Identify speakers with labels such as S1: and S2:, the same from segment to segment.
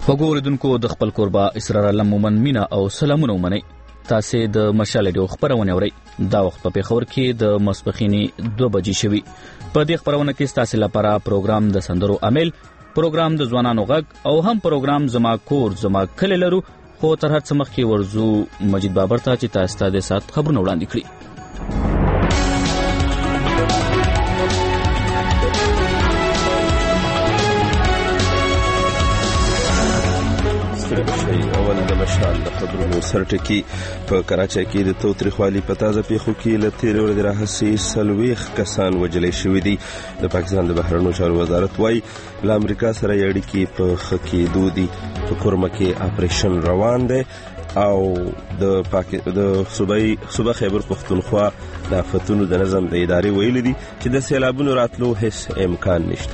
S1: خوږو اوریدونکو د خپل کوربه اسرار الله مومن مینا او سلامونه ومنئ. تاسې د مشال ریډیو خبرونه اورئ. دا وخت په پېښور کې د ماسپښینې 2 بجې شوي. په دې خبرونه کې ستاسې لپاره پروګرام د سندرو امیل، پروګرام د ځوانانو غږ او هم پروګرام زما کور زما کلی لرو. خو تر هر څه مخکې ورځو مجید بابر ته چې تاسو ته د سات خبرونه وړاندې کړي.
S2: اول د مشال د خبرونو سرټکی په کراچۍ کې د توتریخوالي په تازه پیښو کې له تیرې ورځې راهیسې 40 کسان وژل شوي دي. د پاکستان د بهرنیو چارو وزارت وايي له امریکا سره اړیکې په ښه کېدو دي. په کورمه کې اپریشن روان دی او د صوبه خیبر پختونخوا د آفتونو د نظم د ادارې ویلي دي چې د سیلابونو راتلو هیڅ امکان نشته.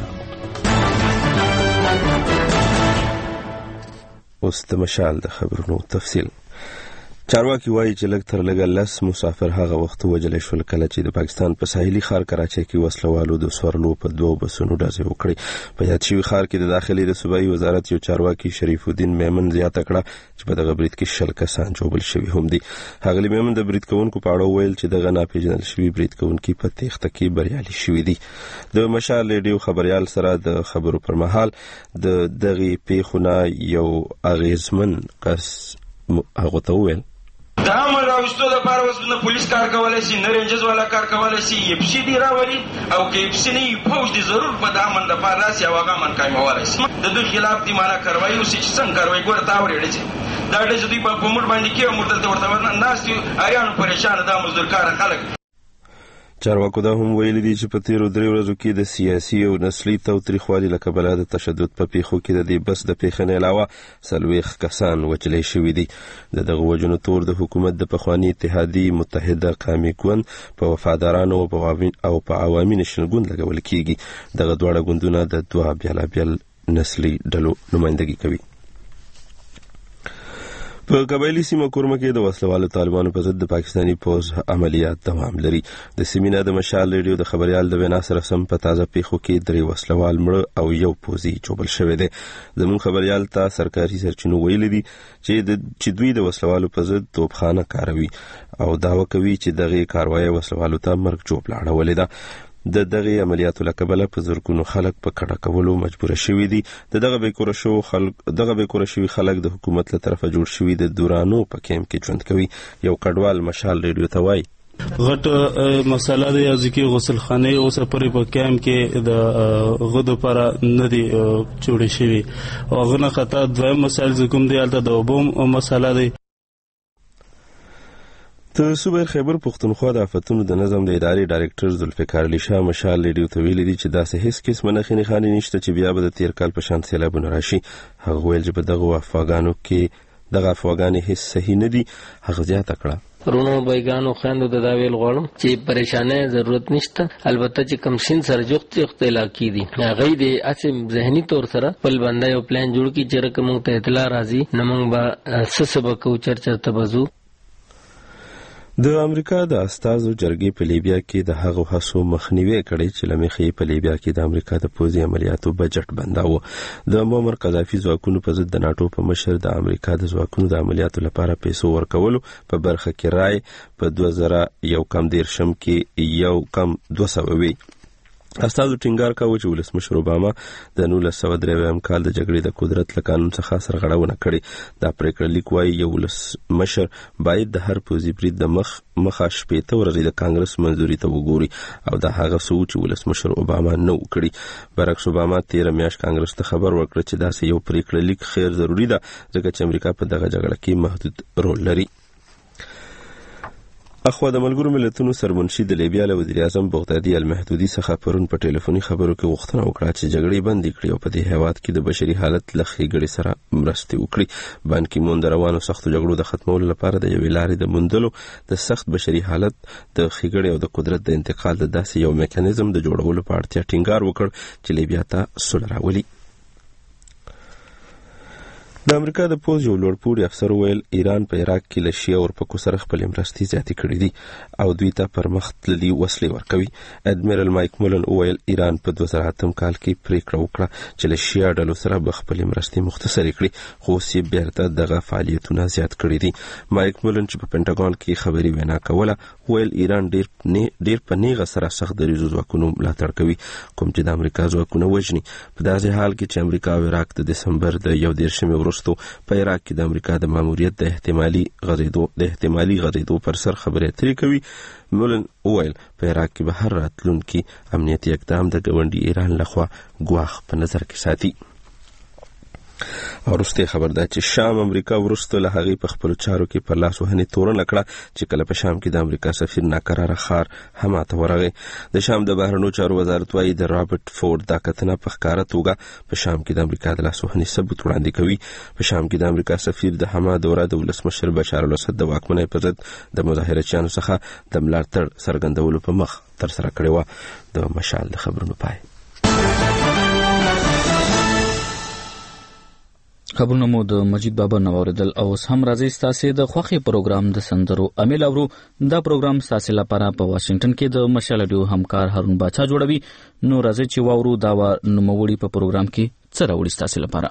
S2: اوس د مشال د خبرونو تفصیل. چارواکي وایي چې لږ تر لږه 10 مسافر هغه وخت وژل شول کله چې د پاکستان په ساحلي ښار کراچۍ کې وسلوالو د سورلو په 2 بسونو ډزې وکړې. په یاد شوي ښار کې د داخلي د صوبایي وزارت یو چارواکي شریف الدین میمن زیاته کړه چې په دغه برید کې 10 کسان ژوبل شوي هم دي. ښاغلي میمن د برید کوونکو په اړه ویل چې دغه ناپېژندل شوي برید کوونکي په تېښته کې بریالي شوي دي. د مشال ریډیو خبريال سره د خبرو پر مهال د دغه پیښونه یو اغیزمن کس هغه ته ویل
S3: دا عمل راوستو لپاره اوس نه پولیس کار کولای شي، نه رینجرز والا کار کولای شي، یپسی دی راولي او کې یپسی نه فوج دي ضرور په دا عمل لپاره راسي او هغه من قائموالای شي. د دوی خلاف دی معنا کاروایی وسي چې څنګه کاروایی ګور تا ورېړي چې دا د دوی په کومر باندې کې مرتل ورته ورته ناس دي اریان پریشان دا مزدور کار خلک.
S2: چارواکو دا هم ویلي دي چې په تیرو 3 ورځو کې د سیاسي او نسلي تاوتریخوالي له کبله د تشدد په پیښو کې د دې بس د پیښې نه علاوه 40 کسان وژل شوي دي. دغه وژنو تور د حکومت د پخوانی اتحادیې متحده قومي ګوند په وفادارانو او په عوامي نشنل ګوند لګول کیږي. دغه دواړه ګوندونه د 2 بیلابیل نسلي ډلو نمائندګي کوي. په قبایلی سیمه کورمه کې د وسلوالو طالبانو په ضد د پاکستاني پوځ عملیات دوام لري. د سیمینه د مشال ریډیو د خبريال د وینا سره سم په تازه پیښو کې 3 وسلوال مړ او یو پوځي ژوبل شوی دی. زموږ خبريال ته سرکاري سرچینو ویلي دي چې دوی د وسلوالو په ضد توپخانه کاروي او دعوه کوي چې دغه کاروایی وسلوالو ته مرګ جوړ لاړولې ده. د دغه عملیاتو لکبله په زرګونو خلک په کډه کولو مجبور شوي دي. دغه بیکوره شوي خلک د حکومت له طرفه جوړ شوي د دورانو په کیمپ کې ژوند کوي. یو کډوال مشال ریډیو ته وایي
S4: غټ مسله د ځکه غسل خانه او سپری په کیمپ کې د غدو پر نه دی جوړ شوی او غنه خطا دویم مسایل کوم دی الته د وبوم مسله دی. د
S2: صوبه خیبر پختونخوا د آفتونو د نظم د ادارې ډایرکټر ذوالفقار علي شاه مشال ریډیو ته ویلي دي چې داسې هیڅ قسم نه خني نشته چې بیا به د تیر کال په شان سیلابونه راشي. هغه ویل چې په دغه افغانانو کې دغه افغاني هیڅ صحیح نه دي. هغه زیاته کړه
S5: رونو بایګانو خويندو د داویل غواړم چې پریشانه ضرورت نشته. البته چې کم سین سره جوخت اختلاقی دي هغه دې اسې ذهني تور سره بل باندې یو پلان جوړ کی چې رقم ته اطلاع راځي نمنګ با سبق او چرچا تبزو.
S2: د امریکا د استازو جرګې په لیبیا کې د هغو هڅو مخنیوي کړی چې لمخې په لیبیا کې د امریکا د پوځي عملیاتو بجټ بنداوه. د معمر قذافي ځواکونو په ضد د ناتو په مشر د امریکا د ځواکونو د عملیاتو لپاره پیسو ورکولو په برخه کې رای په 2011 کې 200 وی. استازو ټینګار کاوه چې ولسمشر اوباما د 1993 کال د جګړې د قدرت له قانون څخه سرغړونه کړې. دا پریکړه لیک وايي یو ولسمشر باید د هر پوځي برید د مخه 8 ورځې د کانګرس منځوري ته وګوري او دا هغه څه چې ولسمشر اوباما نه وکړي. برعکس اوباما 13 میاشت کانګرس ته خبر ورکړ چې دا یو پریکړه لیک خیر ضروری ده ځکه چې امریکا په دغه جګړه کې محدود رول لري. اخوا د ملګرو ملتونو سرمنشي د لیبیا له وزیر اعظم بغدادي المحدودي څخه پرون په ټلیفوني خبرو کې غوښتنه وکړه چې جګړې بندي کړي او په دې هیواد کې د بشري حالت له ښېګړې سره مرسته وکړي. بان کی مون د روانو سختو جګړو د ختمولو لپاره د یوې لارې د موندلو د سخت بشري حالت د ښېګړې او د قدرت د انتقال د داسې یو میکانیزم د جوړولو په اړتیا ټینګار وکړ چې لیبیا ته سوله راولي. د امریکا د پوز یو لوړپوړي افسر ویل ایران په عراق کې له شیعه اورپکو سره خپل مرستې زیاتې کړې دي او دوی ته پرمخ تللي وسلې ورکوي. اډمیرل مایک مولن ویل ایران په 2008 کال کې پریکړه وکړه چې له شیعه ډلو سره به خپل مرستې مختصرې کړي، خو اوس یې بیرته دغه فعالیتونه زیات کړي دي. مایک مولن چې په پینټاګون کې خبري وینا کوله ویل ایران ډیر په نیغه سره سخت دریځو ځواکونو ملاتړ کوي کوم چې د امریکا ځواکونه وژني. په داسې حال کې چې امریکا او عراق د دسمبر د 11 وروسته په عراق کې د امریکا د ماموریت د احتمالي غځېدو پر سر خبرې اترې کوي. مولن ویل په عراق کې به هر راتلونکي امنیتي اقدام د ګاونډي ایران لخوا ګواښ په نظر کې ساتي. ورسته خبر ده چې شام امریکا ورسته له هغې په خپل چارو کې پر لاس وهنې تورن کړه چې کله په شام کې د امریکا سفیر ناقراره خار هماته ورغی. د شام د بهرنیو چارو وزارت وايي د رابرټ فورد دا کتنه په ښکاره توګه په شام کې د امریکا د لاس وهنې ثبوت وړاندې کوي. په شام کې د امریکا سفیر د حما دوره د ولسمشر بشار الاسد د واکمنۍ په ضد د مظاهرچیانو څخه د ملاتړ څرګندولو په مخ ترسره کړې وه. د مشال د خبرونو پای.
S1: خبرونه مو د مجید بابا نووردل او هم راځي ستاسو د خوخي پروګرام د سندرو امیل اورو. دا پروګرام ستاسو لپاره په واشنگټن کې د مشال رادیو همکار هارون باچا جوړوي. نو راځي چې واورو دا نوموړي په پروګرام کې څه راوړي ستاسو لپاره.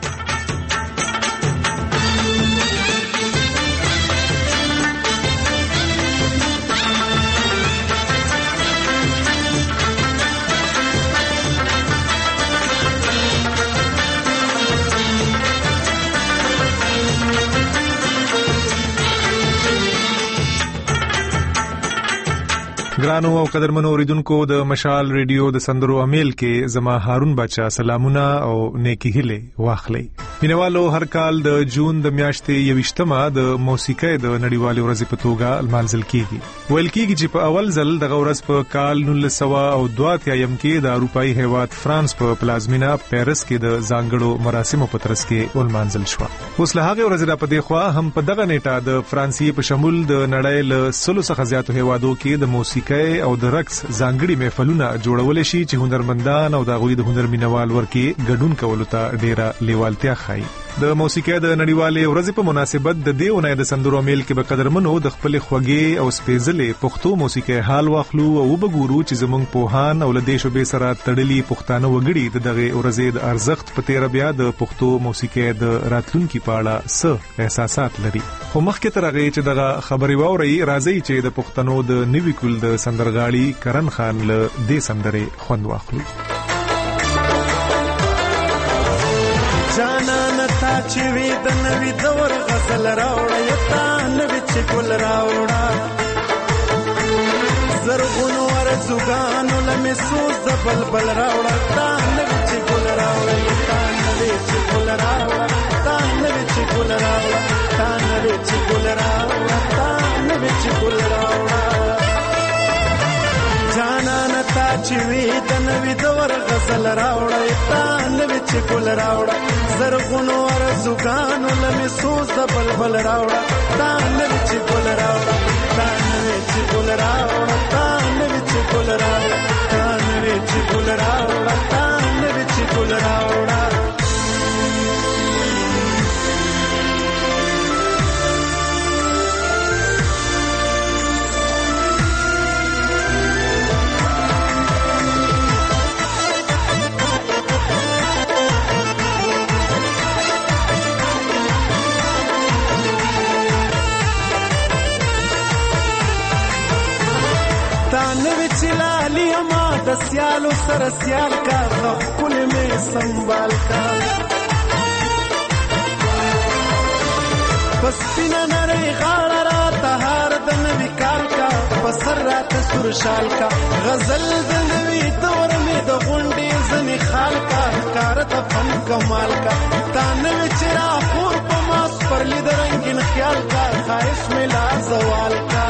S6: ګرانو او قدرمنو اوریدونکو د مشال ریډیو د سندرو امیل کې زما هارون بچا سلامونه او نیکی هیله واخلي. مینوالو هر کال د جون د میاشتې 28مه د موسیقۍ د نړیوالې ورځې په توګه لمانځل کیږي. ویل کیږي چې په اول ځل دغه ورځ په کال 1932 کې د اروپאי هیواد فرانس په پلازمینا پیرس کې د ځانګړو مراسمو په ترڅ کې ولمانځل شو. اوس له هغه ورځې را پدې خوا هم په دغه نیټه د فرانسې په شمول د نړۍ له 100 څخه زیاتو هیوادو کې د موسیقۍ او د رقص ځانګړي محفلونه جوړول شي چې هنرمندان او د غوي د هنر مینوال ورکي ګډون کولو ته ډیره لیوالتیا ښيي. د موسیقۍ د نړیوالې ورځې په مناسبت د دې اونۍ د سندرو میل کې به قدرمنو د خپل خوږې او سپېڅلې پښتو موسیقۍ حال واخلو او وګورو چې زمونږ پوهان او له دې شوبې سره تړلي پښتانه وګړي د دغه ورځې د ارزښت په تیر بیا د پښتو موسیقۍ د راتلونکو په اړه څه احساسات لري. خو مخکې تر هغه چې دغه خبري واوري راځي چې د پښتنو د نوي کول د سندرغاړي کرن خان له دې سندرې خوند واخلو.
S7: تا چې وی د نوی دور غزل راوړا یتا نوی چې ګل راوړا زرغونو ورزګانو لمه سوز د بلبل راوړا تا نوی چې ګل راوړا یتا نوی چې ګل راوړا تا نوی چې ګل راوړا تا نوی چې ګل راوړا تا نوی چې ګل راوړا جانان تا چې وی د نوی دور غزل راوړا یتا نوی چې ګل راوړا زرغونو ورزګانو لمه سوز د بلبل راوړا تا نوی چې ګل راوړا تا نوی چې ګل راوړا تا نوی چې ګل راوړا تا نوی چې ګل راوړا تا نوی چې ګل راوړا د سیالو سره سیال کا خپل می سنبال کا پس پینا نری غاړه را تهار د نوی کال کا پسر رات سر شال کا غزل د نوی دور می د غونډې زنی خال کا کار د فن کمال کا تا نوی چرا خور په ماس پر لید رنگین خیال کا خواهش می لا زوال کا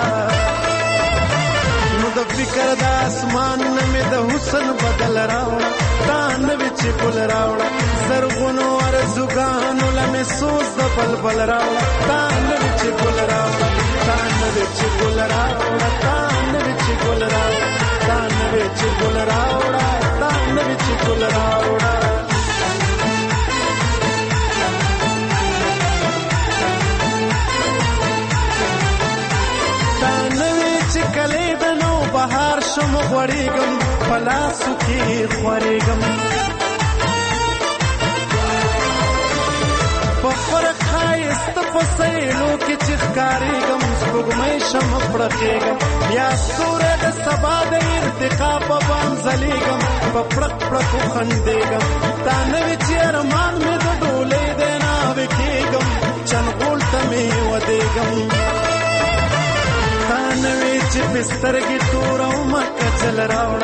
S7: د فکر د اسمان نمې د حسن بدل راوړا تا نوی چې ګل راوړا زرغونو ارزګانو لمه سوز د بلبل راوړا تا نوی چې ګل راوړا تا نوی چې ګل راوړا تا نوی چې ګل راوړا تا نوی چې ګل راوړا تا نوی چې ګل راوړا م غوړېږم پلاسو کې خورېږم په فرق ښایست په سیلو کې چې ښکارېږم سپوږمۍ شم پړقېږم بیا ستوری د سبا د ارتقا په بام ځلېږم په پړق پړقو خندېږم تا نه وي چې ارمان مې د ډولۍ دی ناوې کېږم چنغول ته مې ودېږم تا نه وي چې بسترګې تورومه کچل راوړه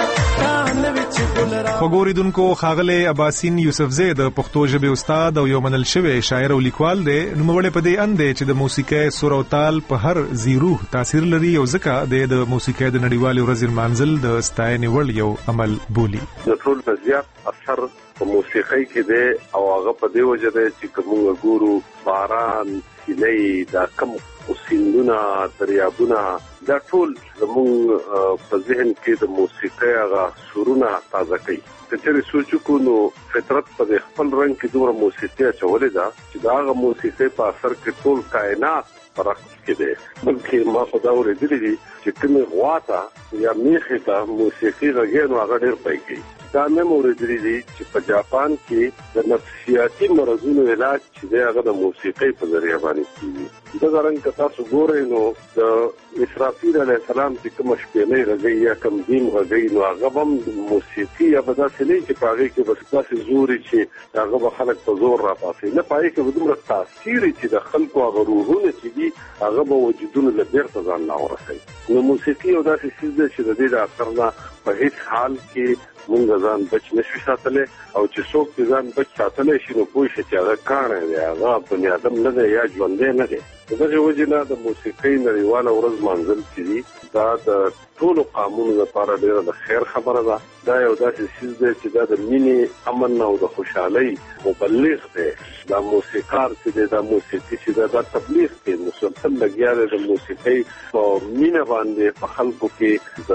S6: خوګوریدونکو ښاغلی اباسین یوسفزی د پښتو ژبې استاد او یو منل شوی شاعر او لیکوال دی. نوموړی په دې اند دی چې د موسیقۍ سور او تال په هر زیروح تاثیر لري او ځکه د موسیقۍ د نړیوالې ورځې لمانځل د ستاینې وړ یو عمل بولي.
S8: د ټول زیات اثر په موسیقۍ کې دی او هغه په دې وجه دی چې کومه ګورو باران سیلۍ دا کم سیندونه دریابونه دا ټول زموږ په ذهن کې د موسیقۍ هغه سرونه تازه کوي. کچېرې سوچو کو نو فطرت په خپل رنګ کې دومره موسیقي اچولې ده چې دا هغه موسیقۍ په اثر کې ټول کائنات پرخ کې ده. بلکې ما په دا ورېدلې دي چې کومه غواته یا میخه ته موسیقي غږ نو هغه ډېر پېږي. دا مې مورېدلې دي چې په جاپان کې د نفسیاتي مرضونو علاج چې هغه د موسیقۍ په ذریعہ باندې کیږي. دا څنګه که تاسو ګورئ نو د اسرافیل علیه السلام چې کوم شپېلې غږی یا کوم دیم غږی نو هغه هم موسیقي یا به داسې نه چې په هغې کې بس داسې زوري چې هغه به خلک په زور راپاسي نه په هغې کې به دومره تاثیر چې د خلکو هغه روحونه چې دي هغه به وجودونه له بیرته ځان نه ورسوي. نو موسیقي یو داسې څیز دی چې د دې د اثر نه په هیڅ حال کې مونږ ځان بچ نشو ساتلی او چې څوک ځان بچ ساتلی شي نو پوه شي چې هغه کاڼی دی هغه بني ادم نه دی یا ژوندی نه دی. د دغې وجې نه د موسیقۍ نړیواله ورځ لمانځل چې دي دا د ټولو قومونو لپاره ډېره د خیر خبره ده. دا یو داسې څیز دی چې دا د مینې امن او د خوشحالۍ مبلغ دی. دا موسیقار چې دی دا موسیقي چې دا تبلیغ کې مسلسل لګیا دی د موسیقۍ په مینه باندې په خلکو کې د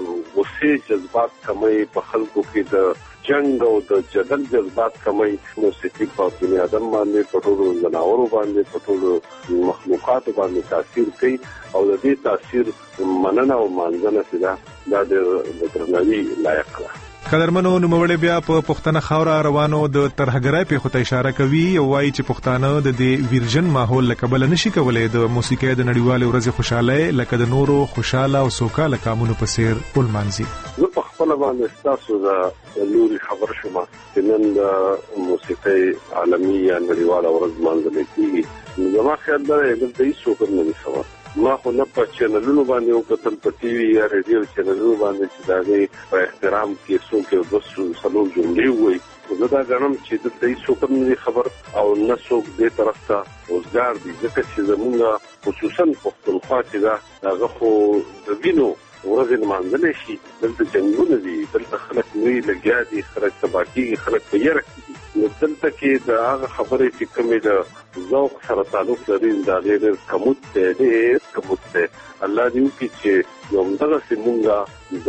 S8: غصې جذبات کموي په خلکو کې د جنگ او د جدل جذبات کموي. موسیقي په بني ادم باندې په ټولو ځناورو باندې په ټولو مخلوقاتو باندې تاثیر کوي او د دې تاثیر مننه او مانځنه چې دا د درناوي لایق ده.
S6: قدرمنو نوموړی بیا په پښتنه خاوره روانو د ترهګرۍ پیښو ته اشاره کوي او وایي چې پښتانه د دې ویرجن ماحول له کبله نشي کولی د موسیقۍ د نړیوالې ورځې خوشحالۍ لکه د نورو خوشحاله او سوکاله کامونو په څیر ولمانځي.
S8: زه په خپله باندې ستاسو د لوري خبر شوم چې نن د موسیقۍ عالمي یا نړیواله ورځ لمانځل کېږي. نو زما خیال دا دی دلته هېڅوک هم نه دي سوال. ما خو نه په چینلونو باندې وکتل په ټي وي یا ریډیو چینلونو باندې چې د هغې په احترام کې څوک یو دوه څلور جملې ووایي. زه دا ګڼم چې دلته هېڅوک هم نه دي خبر او نه څوک دې طرف ته اوزګار دي ځکه چې زمونږ خصوصا پښتونخوا چې ده هغه خو د وینو ورځې لمانځلی شي. دلته جنګونه دي دلته خلک نوي لګیا دي خلک تباه کېږي خلک په یره کې دي. نو دلته کې د هغه خبرې چې کومې د ذوق سره تعلق لري د هغې ډېر کموت دی ډېر کموت دی. الله دې وکړي چې یو همدغسې مونږ د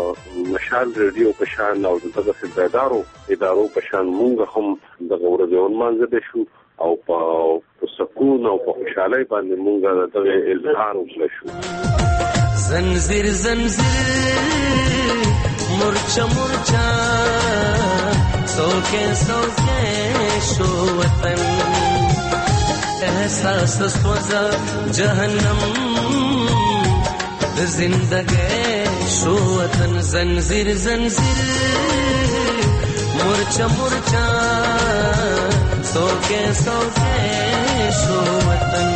S8: مشال ریډیو په شان او د دغسې بیدارو ادارو په شان مونږ هم دغه ورځې ولمانځلی شو او په سکون او په خوشحالۍ باندې مونږ دغه اظهار وکړی شو.
S9: زنزیر زنزیر مرچا مرچا سوکے سوکے شو وطن احساس سوزا جہنم زندگی شو وطن. زنزیر زنزیر مرچا مرچا سوکے سوکے شو وطن.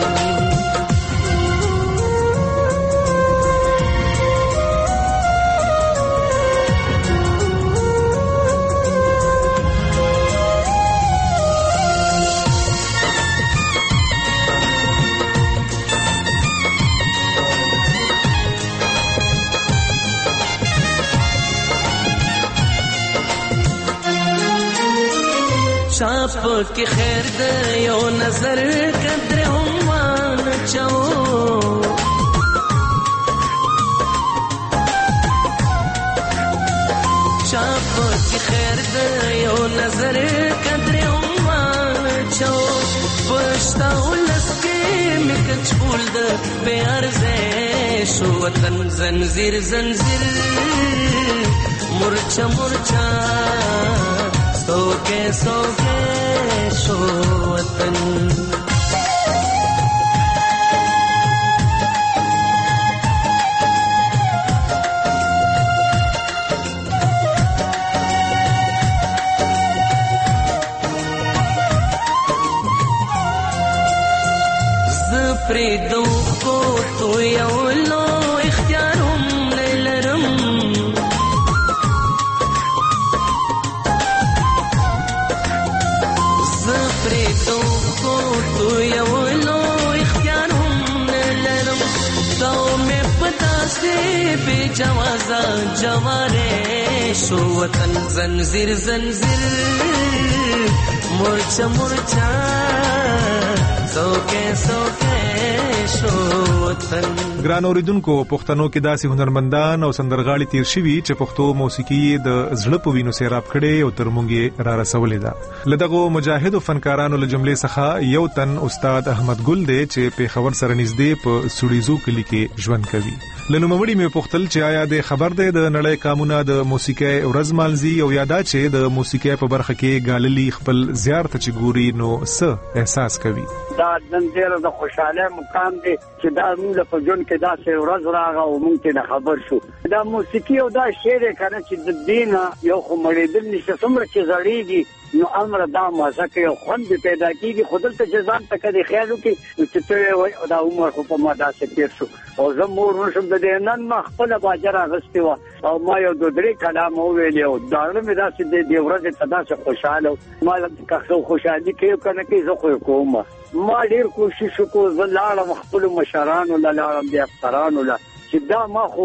S9: چاپ کی خیر دے یو نظر قدر ہومان چاو چاپ کی خیر دے یو نظر قدر ہومان چو پښتا ولسکې مکچ ول د بے ارزش وطن زنجیر زنجیر مورچا مورچا سوکے سوکے شو وطن پریدو کو تو یولو اختیارم لیلرم زپریدو کو تو یولو اختیارم لیلرم تو میں پتا سے بے جوازا جوارے شو وطن زنجیر زنجیر مورچا مورچا
S6: ګران اوریدونکو پښتنو کې داسې هنرمندان او سندرغاړي تیر شوي چې پښتو موسیقي د زړه په وینو سیراب کړي او تر مونږ را رسولې ده. لدغه مجاهد فنکارانو له جملې څخه یو تن استاد احمد ګل دی چې په خبر سره نږدې په سړیزو کلی کې ژوند کوي. لنوموړي مې پوښتل چې آیا د خبر دی د نړۍ قانونه د موسیقي ورځ مالزي او یادا چې د موسیقي په برخه کې ګاللي خپل زیارت چې ګوري نو څه احساس کوي.
S10: دا نن ډېر د خوشاله مقام دی چې دا موږ په جون کې دا څه ورځ راغله او موږ ته خبر شو. دا موسیقي او دا شعر کنه چې د دین یو خو مړېدل نشي څومره چې زړېږي نو امر دا مازه کې خوند پیدا کیږي خودل ته جزام ته کدي خیالو کې چې ته دا عمر خو په ما داسې تیر شو او زه مور نشم د نن ما خپل باجر غستې و او ما یو دوه درې کلام ویل او دا مې داسې د ورځې ته داسې خوشاله ما که خوشالي کې کنه کې زه خو کوم ما ډیر کوشش وکړ زلاړم خپل مشرانو لاړم د افسرانو لا چې دا ما خو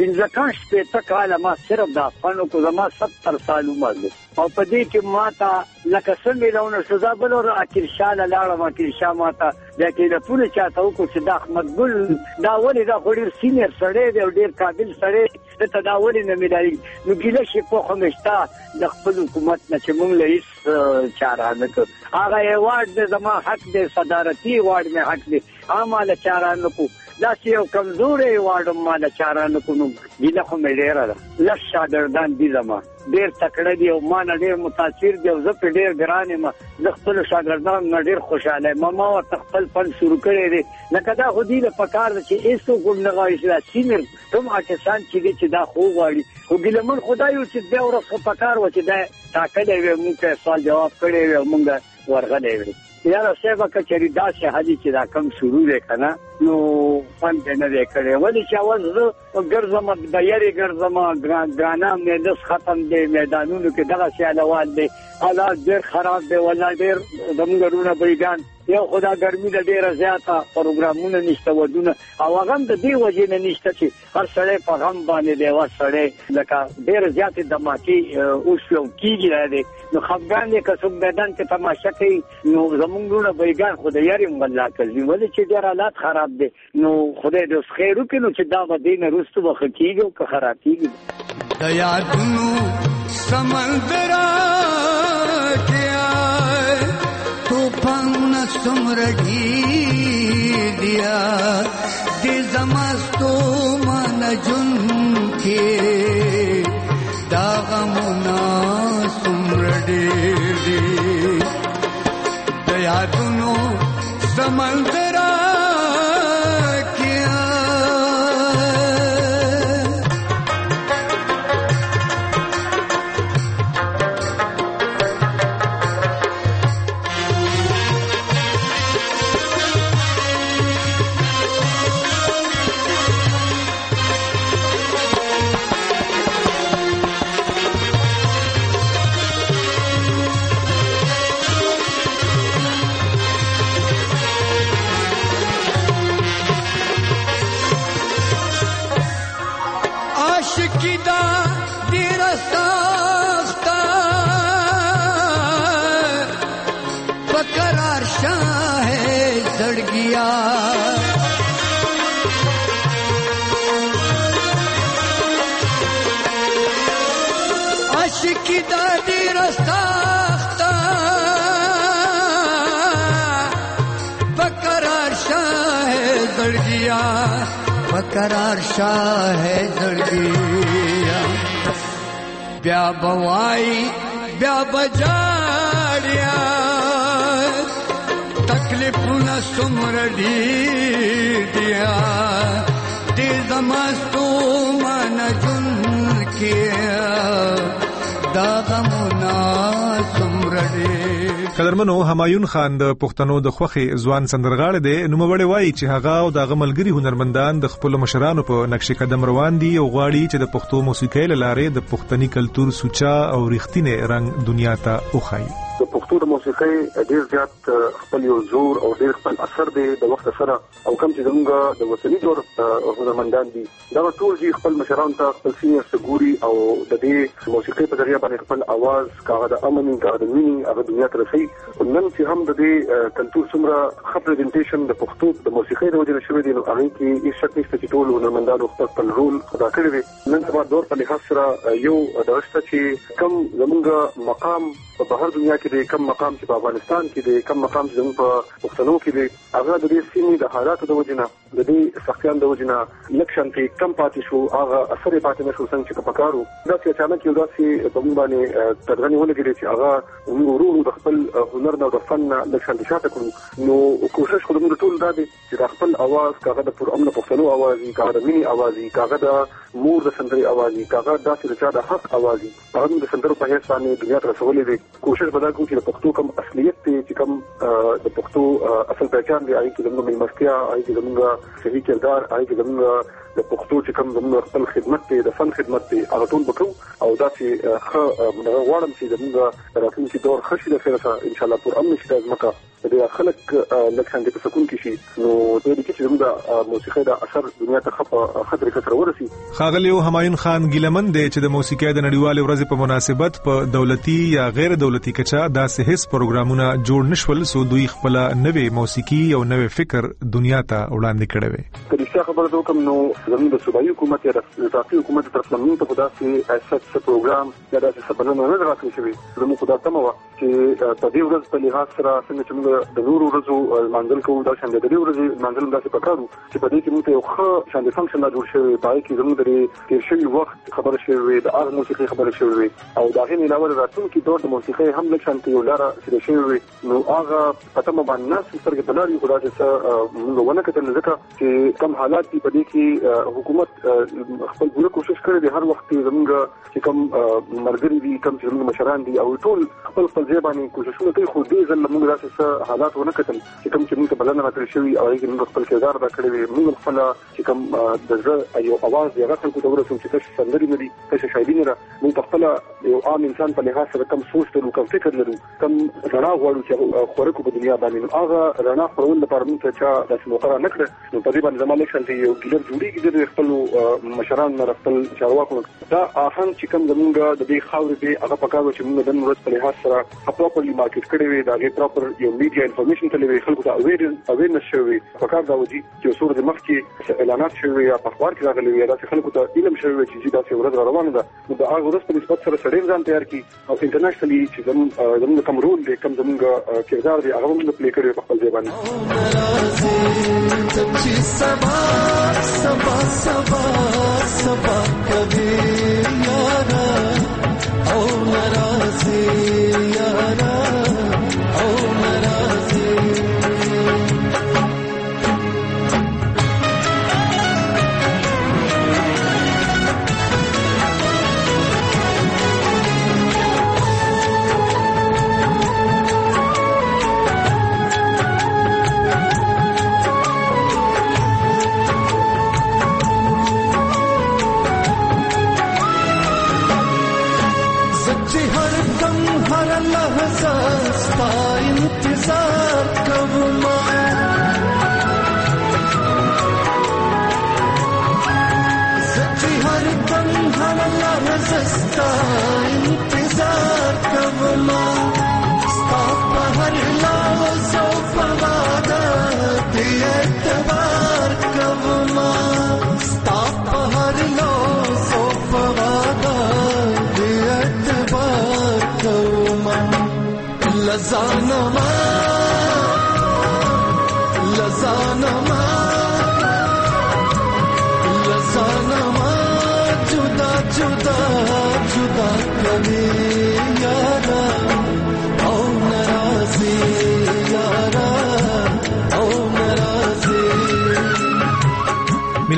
S10: 15 شپه کاله ما صرف دا فنو کو زما 70 سال عمر دی او په دې کې ما ته لکه څنګه له سزا بلور اکل شاله لاړم اکل شامه ته دا کې له پوره چاته وکړ چې دا احمد ګل دا ولې دا خوري سینیر سره دی ډیر قابل سره ته دا ولې نه ملایي نو ګیله شي په خمشتا د خپل حکومت نه چې مونږ له هیڅ چاره نه کړ هغه ایوارډ د زما حق دی صدارتي ایوارډ مې حق دی عامه چاره نه کو دا چې یو کمزورې ایوارډ ماله چاره نه کو نو ګیله خو مې ډیره ده لږ شاګردان دي زما ډیر تکړه دي او ما نه ډیر متاثر دي او زه په ډیر ګران یم د خپل شاګردان نه ډیر خوشاله ما خپل فن شروع کړی دی لکه دا خو دې له پکار چې ایسو کوم نه غواړي چې سیمر کوم اکسان چې دا خو غواړي خو ګلمن خدایو چې دا ورسره پکار و چې دا تاکلې موږ سوال جواب کړی و موږ ورغلې وي یاره سیبا کچری داسې حالي چې دا کم شروع وکنه نو فن نه وکړي ولې چې اول ګرځم د یاري ګرځم ګانا مې د ختم دی میدانونو کې دغه سیالوال دی حالات ډېر خراب دی ولا ډېر زمګرونه بیگان یو خدا ګرمي د ډېره زیاته پروګرامونه نشته ودونه او هغه د دې وجې نه نشته چې هر سړی په غم باندې دی وا سړی لکه ډېر زیاتې دماکي او شو کیږي دی نو خفګان یې کڅوب میدان کې تماشا کوي نو زمونږونه بیگان خدای یې مغلا کوي ولې چې ډېر حالات خراب دي نو خدای دې خیر وکړي نو چې دا ودینه رستو وخکیږي او که خراب کیږي
S11: د یادونو سمندر کیا طوفان سمرګي دیا دې زمستو من جون کې دا غمنا سمرډي دې د یادونو سمندر بقرار شاه ہے زړګي بیا بوای بیا بجاړیا تکلیفونه څومره دیا دې زمستو من جن کیا دا غمونه څومره
S6: قدرمنو همایون خان د پښتنو د خوخي ځوان سندرغاړی دی. نوموړی وایي چې هغه او د ملګری هنرمندان د خپل مشرانو په نقش قدم روان دي او غواړي چې د پښتو موسیقۍ لاره د پښتني کلچر سوچا او رښتینی رنګ دنیا ته وښایي.
S12: د پښتو د موسیقۍ ډیر زیات خپل یو زور او ډیر خپل اثر دی د وخت سره او کوم چې زموږ د وطني تور هنرمندان دي دا ټول چې خپل مشران ته خپل سینیر سګوري او د دې موسیقۍ په ذریعہ باندې خپل आवाज کاغه د امن کاغه د مینې هغه دنیا ته رسي. نن چې هم د دې کلچر څومره خپرزنټیشن د پښتو د موسیقۍ د وجه شوی دی نو هغه کې هیڅ شک نشته چې ټول هنرمندانو خپل رول ادا کړی دی. نن سبا دور په لحاظ سره یو درسته چې کم زموږ مقام په بهر دنیا کې دی کم مقام چې په افغانستان کې دی کم مقام چې زموږ په پښتنو کې دی هغه د دې سیمې د حالاتو د وجه نه د دې سختیان د وجه نه لکشن کې کم پاتې شو هغه اثر پاتې نشو څنګه چې پکارو دا چې اچانک یو داسې په موږ باندې ترغنی ولګېږي چې هغه ورو د خپل هنر نه او د فن نه لکشن شاته کړو نو کوشش کوو موږ ټول دا دی چې د خپل आवाज کاغه د پر امن پښتنو आवाज کاغه د مینې आवाज کاغه د مور د سندري आवाज کاغه داسې د چا د حق आवाज هغه د سندرو په هیڅ باندې دنیا ته رسولې دي. کوشش به دا کوو چې د پښتو کوم اصليت دی چې کوم د پښتو اصل پہچان دی هغه کې زموږ ملمستیا هغه کې زموږ صحیح کردار هغه کې زموږ د پښتو چې کوم زموږ خپل خدمت دی د فن خدمت دی هغه ټول وکړو او دا چې غواړم چې زموږ راتلونکي دور خشي د خیره ان شاء الله پر امن شي د ځمکه د خلک لکه څنګه په سکون کې شي نو د دې کې چې زموږ موسیقۍ د اثر دنیا ته خطر کثر ورسي.
S6: خاغلی همایون خان ګیلمن دی چې د موسیقۍ د نړیوالې ورځې په مناسبت په دولتي یا غیر دولتي کچا داسې هیڅ پروګرامونه جوړ نشول سو دوی خپل نوې موسیقي او نوې فکر دنیا ته وړاندې کړي وي.
S12: کله خبره وکم نو زموږ د صوبایي حکومت یا د راتلونکي حکومت طرف نه موږ ته داسې اساس پروګرام یا داسې سپارښتنه نه راکړل شوې زموږ خدای ته مو چې په دې ورځ په لحاظ سره څنګه چې موږ د نورو ورځو منځل کوو دا شاندې د دې ورځې منځل داسې پکارو چې په دې کې موږ یو ښه شاندې فنکشن جوړ شوی پای کې زموږ د تیر شوی وخت خبره شوی د هغه موسیقي خبره شوی او دا غي نه علاوه راتلونکي دور د موسیقي هم لکه شانتي یو لاره چې شوی نو هغه پته مو باندې ناس سترګې بلاري خدای چې موږ ونه کتل ځکه چې کم حالات په دې کې حکومت خپل پوره کوشش کړی دی هر وخت زموږ چې کم مرګري دي کم چې زموږ مشران دي او ټول خپل ځبانې کوششونه کوي خو دې ځل موږ راځي حالات ونه کتل چې کوم چې موږ بلنه راکړی شوی او هغه موږ خپل کردار دا کړی وي موږ خپل چې کوم د یو आवाज دی هغه څنګه دا ورسوم چې تاسو سندري مې دي تاسو شاعري نه موږ خپل یو عام انسان په لحاظ سره کم سوچ لرو کم فکر لرو کم رڼا غواړو چې خورکو په دنیا باندې هغه رڼا خپل لپاره موږ ته چا د مقرره نکړه نو په دې باندې زموږ لکشن یو ګلر جوړیږي د خپل مشران نه خپل چارواکو دا اخن چې کوم زموږ د دې خاورې دی هغه پکاوه چې موږ د نن ورځ په لحاظ سره پراپرلی مارکیټ کړی وي دا غي پراپر یو میډیا انفارمیشن تلوي خلکو ته اویرنس شوی پکار دا وږي چې سور د مخ کې اعلانات شوی یا په اخبار کې راغلي وي دا خلکو ته علم شوی چې دا څه ورځ روانه ده نو دا هغه ورځ په نسبت سره سړی ځان تیار کی او انټرنیشنلی چې زموږ کوم رول دی کوم زموږ کردار دی هغه موږ پلی کړی په خپل ځای باندې سبا سبا سبا سبا کبھی یارا او ناراضی یارا او ناراضی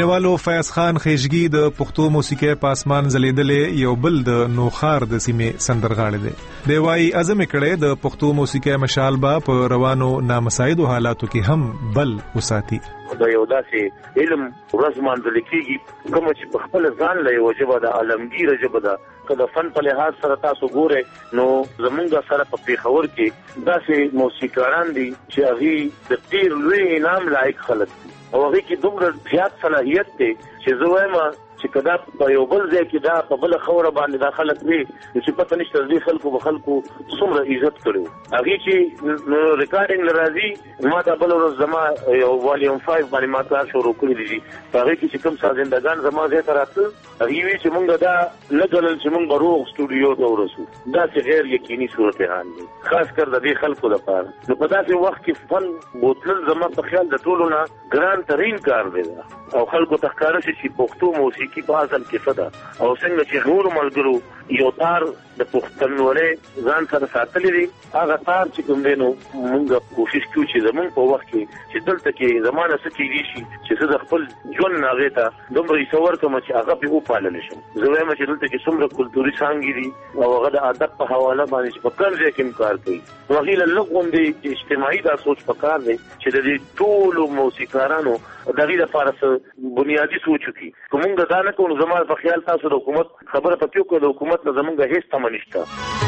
S6: مینوالو فیاض خان خیشګي د پښتو موسیقي په اسمان زلیدلې یو بل د نوخار د سیمې سندرغاړي دی. دی وايي اعظم کړه د پښتو موسیقي مشال با په روانو نامساعدو حالاتو کې هم بل وساتي.
S13: دا یو داسې علم ورځمان د لیکيږي کوم چې په خپل ځان له وجبه د عالمگیر جبه کله فن په لحاظ سره تاسو ګوره نو زمونږ سره په پیښور کې داسې موسیقاران دي چې هغه د ډیر لوی انعام لایق خلک دي او هغه کې دومره زیات صلاحیت دی چې زه وایم چې کدا په یو بل ځای کې دا په بل خوره باندې داخلت وي چې پته نشته د خلکو به خلکو څومره عزت کړو هغه چې ریکارډینګ لرازي ما دا بل ورځ زما یو والیوم 5 باندې ما کار شروع کړی دي هغه کې چې کوم سازندگان زما زه تراته هغه وی چې مونږ دا لګل چې مونږ روغ سټوډیو ته ورسو دا چې غیر یقیني صورتحال دي خاص کر د دې خلکو لپاره نو په داسې وخت کې فن بوتل زما په خیال د ټولو نه ګران ترين کار دی او خلکو تخکاره چې پښتو موسیقي په اصل کې صدا او څنګه چې نور ملګرو یو تار د پښتونولۍ ځان سره ساتلې دي هغه تار چې کوم دی نو موږ کوشش کوو چې زمونږ په وخت کې چې دلته کې زمانه څه کېږي شي چې زه خپل ژوند هغه ته دومره ایسور کوم چې هغه په وپالل شم زه وایم چې دلته کې څومره کلتوري څانګې دي او هغه د ادب په حواله باندې چې په کوم ځای کې کار کوي نو هغه له لغوندې اجتماعي دا سوچ پکار دی چې د دې ټولو موسیقارانو دغه لپاره بنیادی سوچ کی کومه دا نه کوم زموږ په خیال تاسو د حکومت خبره پکې کو د حکومت نه زمونږ هیڅ تمه نشته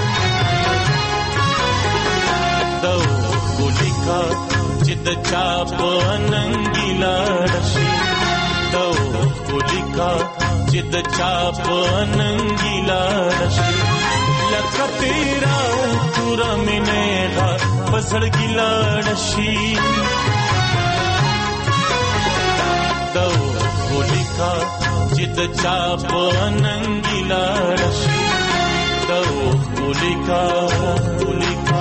S14: دو ګولیکا چې د چا په ننګیلا رشي دو ګولیکا چې د چا په ننګیلا رشي لکه تیرا تورا مینه پسړ ګیلا رشي دو ګولیکا چې د چا په ننګیلا رشي دو ګولیکا ګولیکا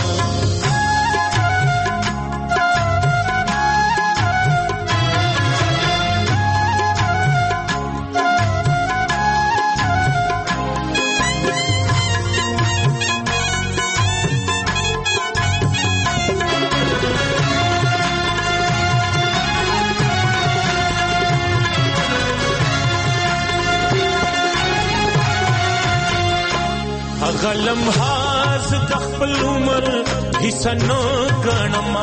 S14: غلم هاز د خپل عمر حصہ نو غنما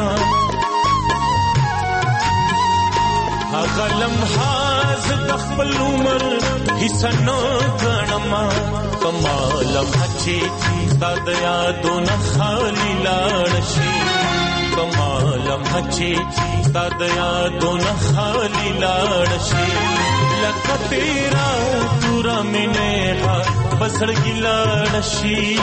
S14: غلم هاز د خپل عمر حصہ نو غنما کمال مچي د یادو نه خالي لاړ شي کمال مچي د یادو نه خالي لاړ شي لکه تیرا تورا مینه پسړ ګیلا نشي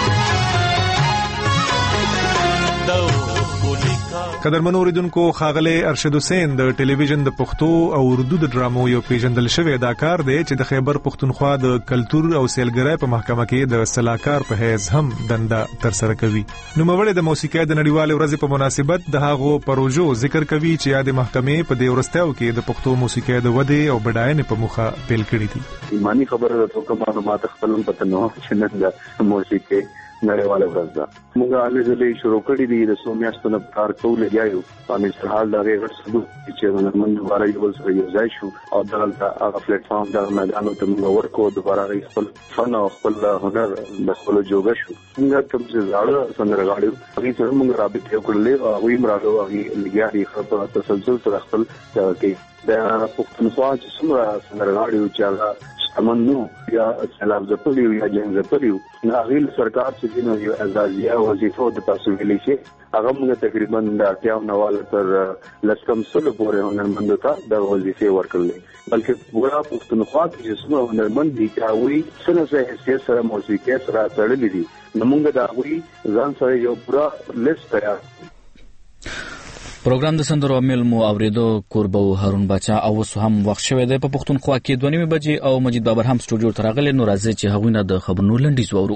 S14: دو
S6: قدرمنو اوریدونکو ښاغلی ارشد حسین د ټلویزیون د پښتو او اردو د ډرامو یو پیژندل شوی اداکار دی چې د خیبر پښتونخوا د کلتور او سیلګرۍ په محکمه کې د سلاکار په حیث هم دنده ترسره کوي. نوموړی د موسیقۍ د نړیوالې ورځې په مناسبت د هغو پروژو ذکر کوي چې یاد محکمې په دې ورستیاو کې د پښتو موسیقۍ د ودې او بډاینې په موخه پیل کړي دي.
S12: ایمانی خبره ده کوم معلومات خپل پته نو چې نن د موسیقۍ نړیواله ورځ ده موږ الګلې شروع کړې دي د سومیاستو په کار کول لګیاو په مثال حال دا غیر ثبوت چې موږ دوباره یو ځای یو ځای شو او دلته هغه پلیټ فارم دا میدانو ته موږ ورکو دوباره خپل فن او خپل هنر د خپل جوګه شو موږ ته چې زاړه سندرغاړي هغه سره موږ رابطه وکړلې او ویم راغلو هغه لګیاري خبره تسلسل سره خپل کې د پښتونخوا چې څومره سندرغاړي چې هغه امنو یا سلام زپلیو یا جنگ زپلیو ناغیل سرکار چې دینو یو ازادیا وظیفه د تاسو ویلي شي هغه موږ تقریبا د 98 تر لسکم سلو پورې هنرمندو ته د وظیفه ورکړلې بلکې پورا پښتونخوا کې څومره هنرمند دي چې وایي څنګه حیثیت سره موسیقي سره تړلې دي نو موږ دا وایي ځان سره یو پورا لیست تیار
S1: پروګرام د سندرو امیل مو اوریدو کوربو هارون بچا او هم وخت شوه د پښتونخوا کې 2:30 بجې او مجید بابر هم سټوډیو ته راغلی نو راځي چې هغوی نه د خبرونو لنډیز وورو.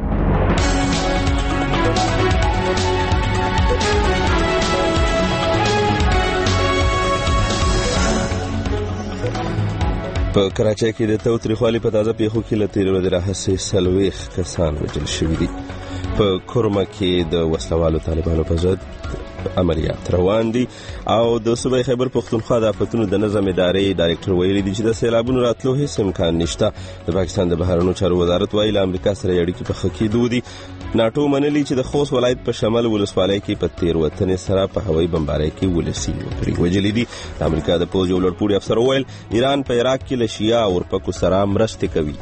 S2: په کراچۍ کې د تاوتریخوالي په تازه پیښو کې له تېرې ورځې راهیسې 40 کسان وژل شوي دي. په کورما کې د وسلوالو طالبانو په ضد عملیات روان دي. او د صوبې خیبر پښتونخوا د آفتونو د نظم ادارې ډایرکټر ویلي دی چې د سیلابونو راتلو هیڅ امکان نشته. د پاکستان د بهرنیو چارو وزارت وایي له امریکا سره اړیکې په ښه کېدو دي. ناټو منلي چې د خوست ولایت په شمال ولسوالۍ کې په تېروتنې سره په هوایي بمبارۍ کې ولسي وګړي وژلي دي. د امریکا د پوځ یو لوړپوړي افسر وویل ایران په عراق کې له شیعه اورپکو سره مرستې کوي.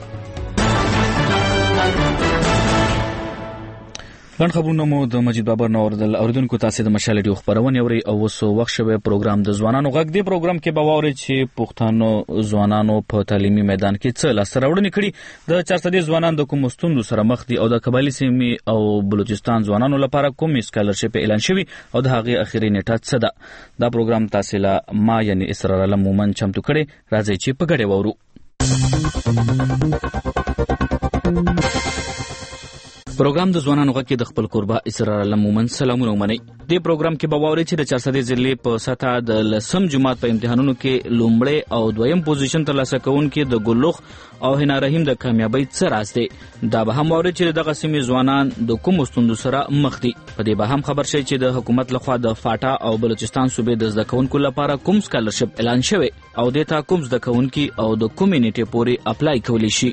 S1: لاند خبرونه مو د مجید بابر نور د اوریدونکو تاسو د مشال ډیو خبرونه اوري او وسو وخت شوی پروګرام د ځوانانو غږ دی. پروګرام کې باوري چې پښتنو ځوانانو په تعلیمي میدان کې څه لاس راوړنې کړي. د 400 ځوانان د کوم ستوندو سره مخ دي او د قبایلی سیمې او بلوچستان ځوانانو لپاره کوم سکالرشپ اعلان شوی او د هغه اخیری نیټه څه ده. دا پروګرام تاسو له ما یعنی اسرار علم مومن چمتو کړي. راځي چې په ګډه وورو. پروګرام د ځوانانو غږ کې د خپل قربا اسرار علم مومن سلامونه ومني. دې پروګرام کې باوري چې د 400 ضلع په سطح د لسم جماعت په امتحانونو کې لومړی او دویم پوزیشن ترلاسه کوونکې د ګلوخ او حنا رحیم د کامیابی څه راز دی. دا به هم باوري چې دغه سیمې ځوانان د کوم ستوندو سره مخ دي. په دې به هم خبر شي چې د حکومت لخوا د فاټا او بلوچستان صوبې د زده کوونکو لپاره کوم سکالرشپ اعلان شوی او د تا کوم زده کوونکي او د کمیونټي پورې اپلای کولی شي.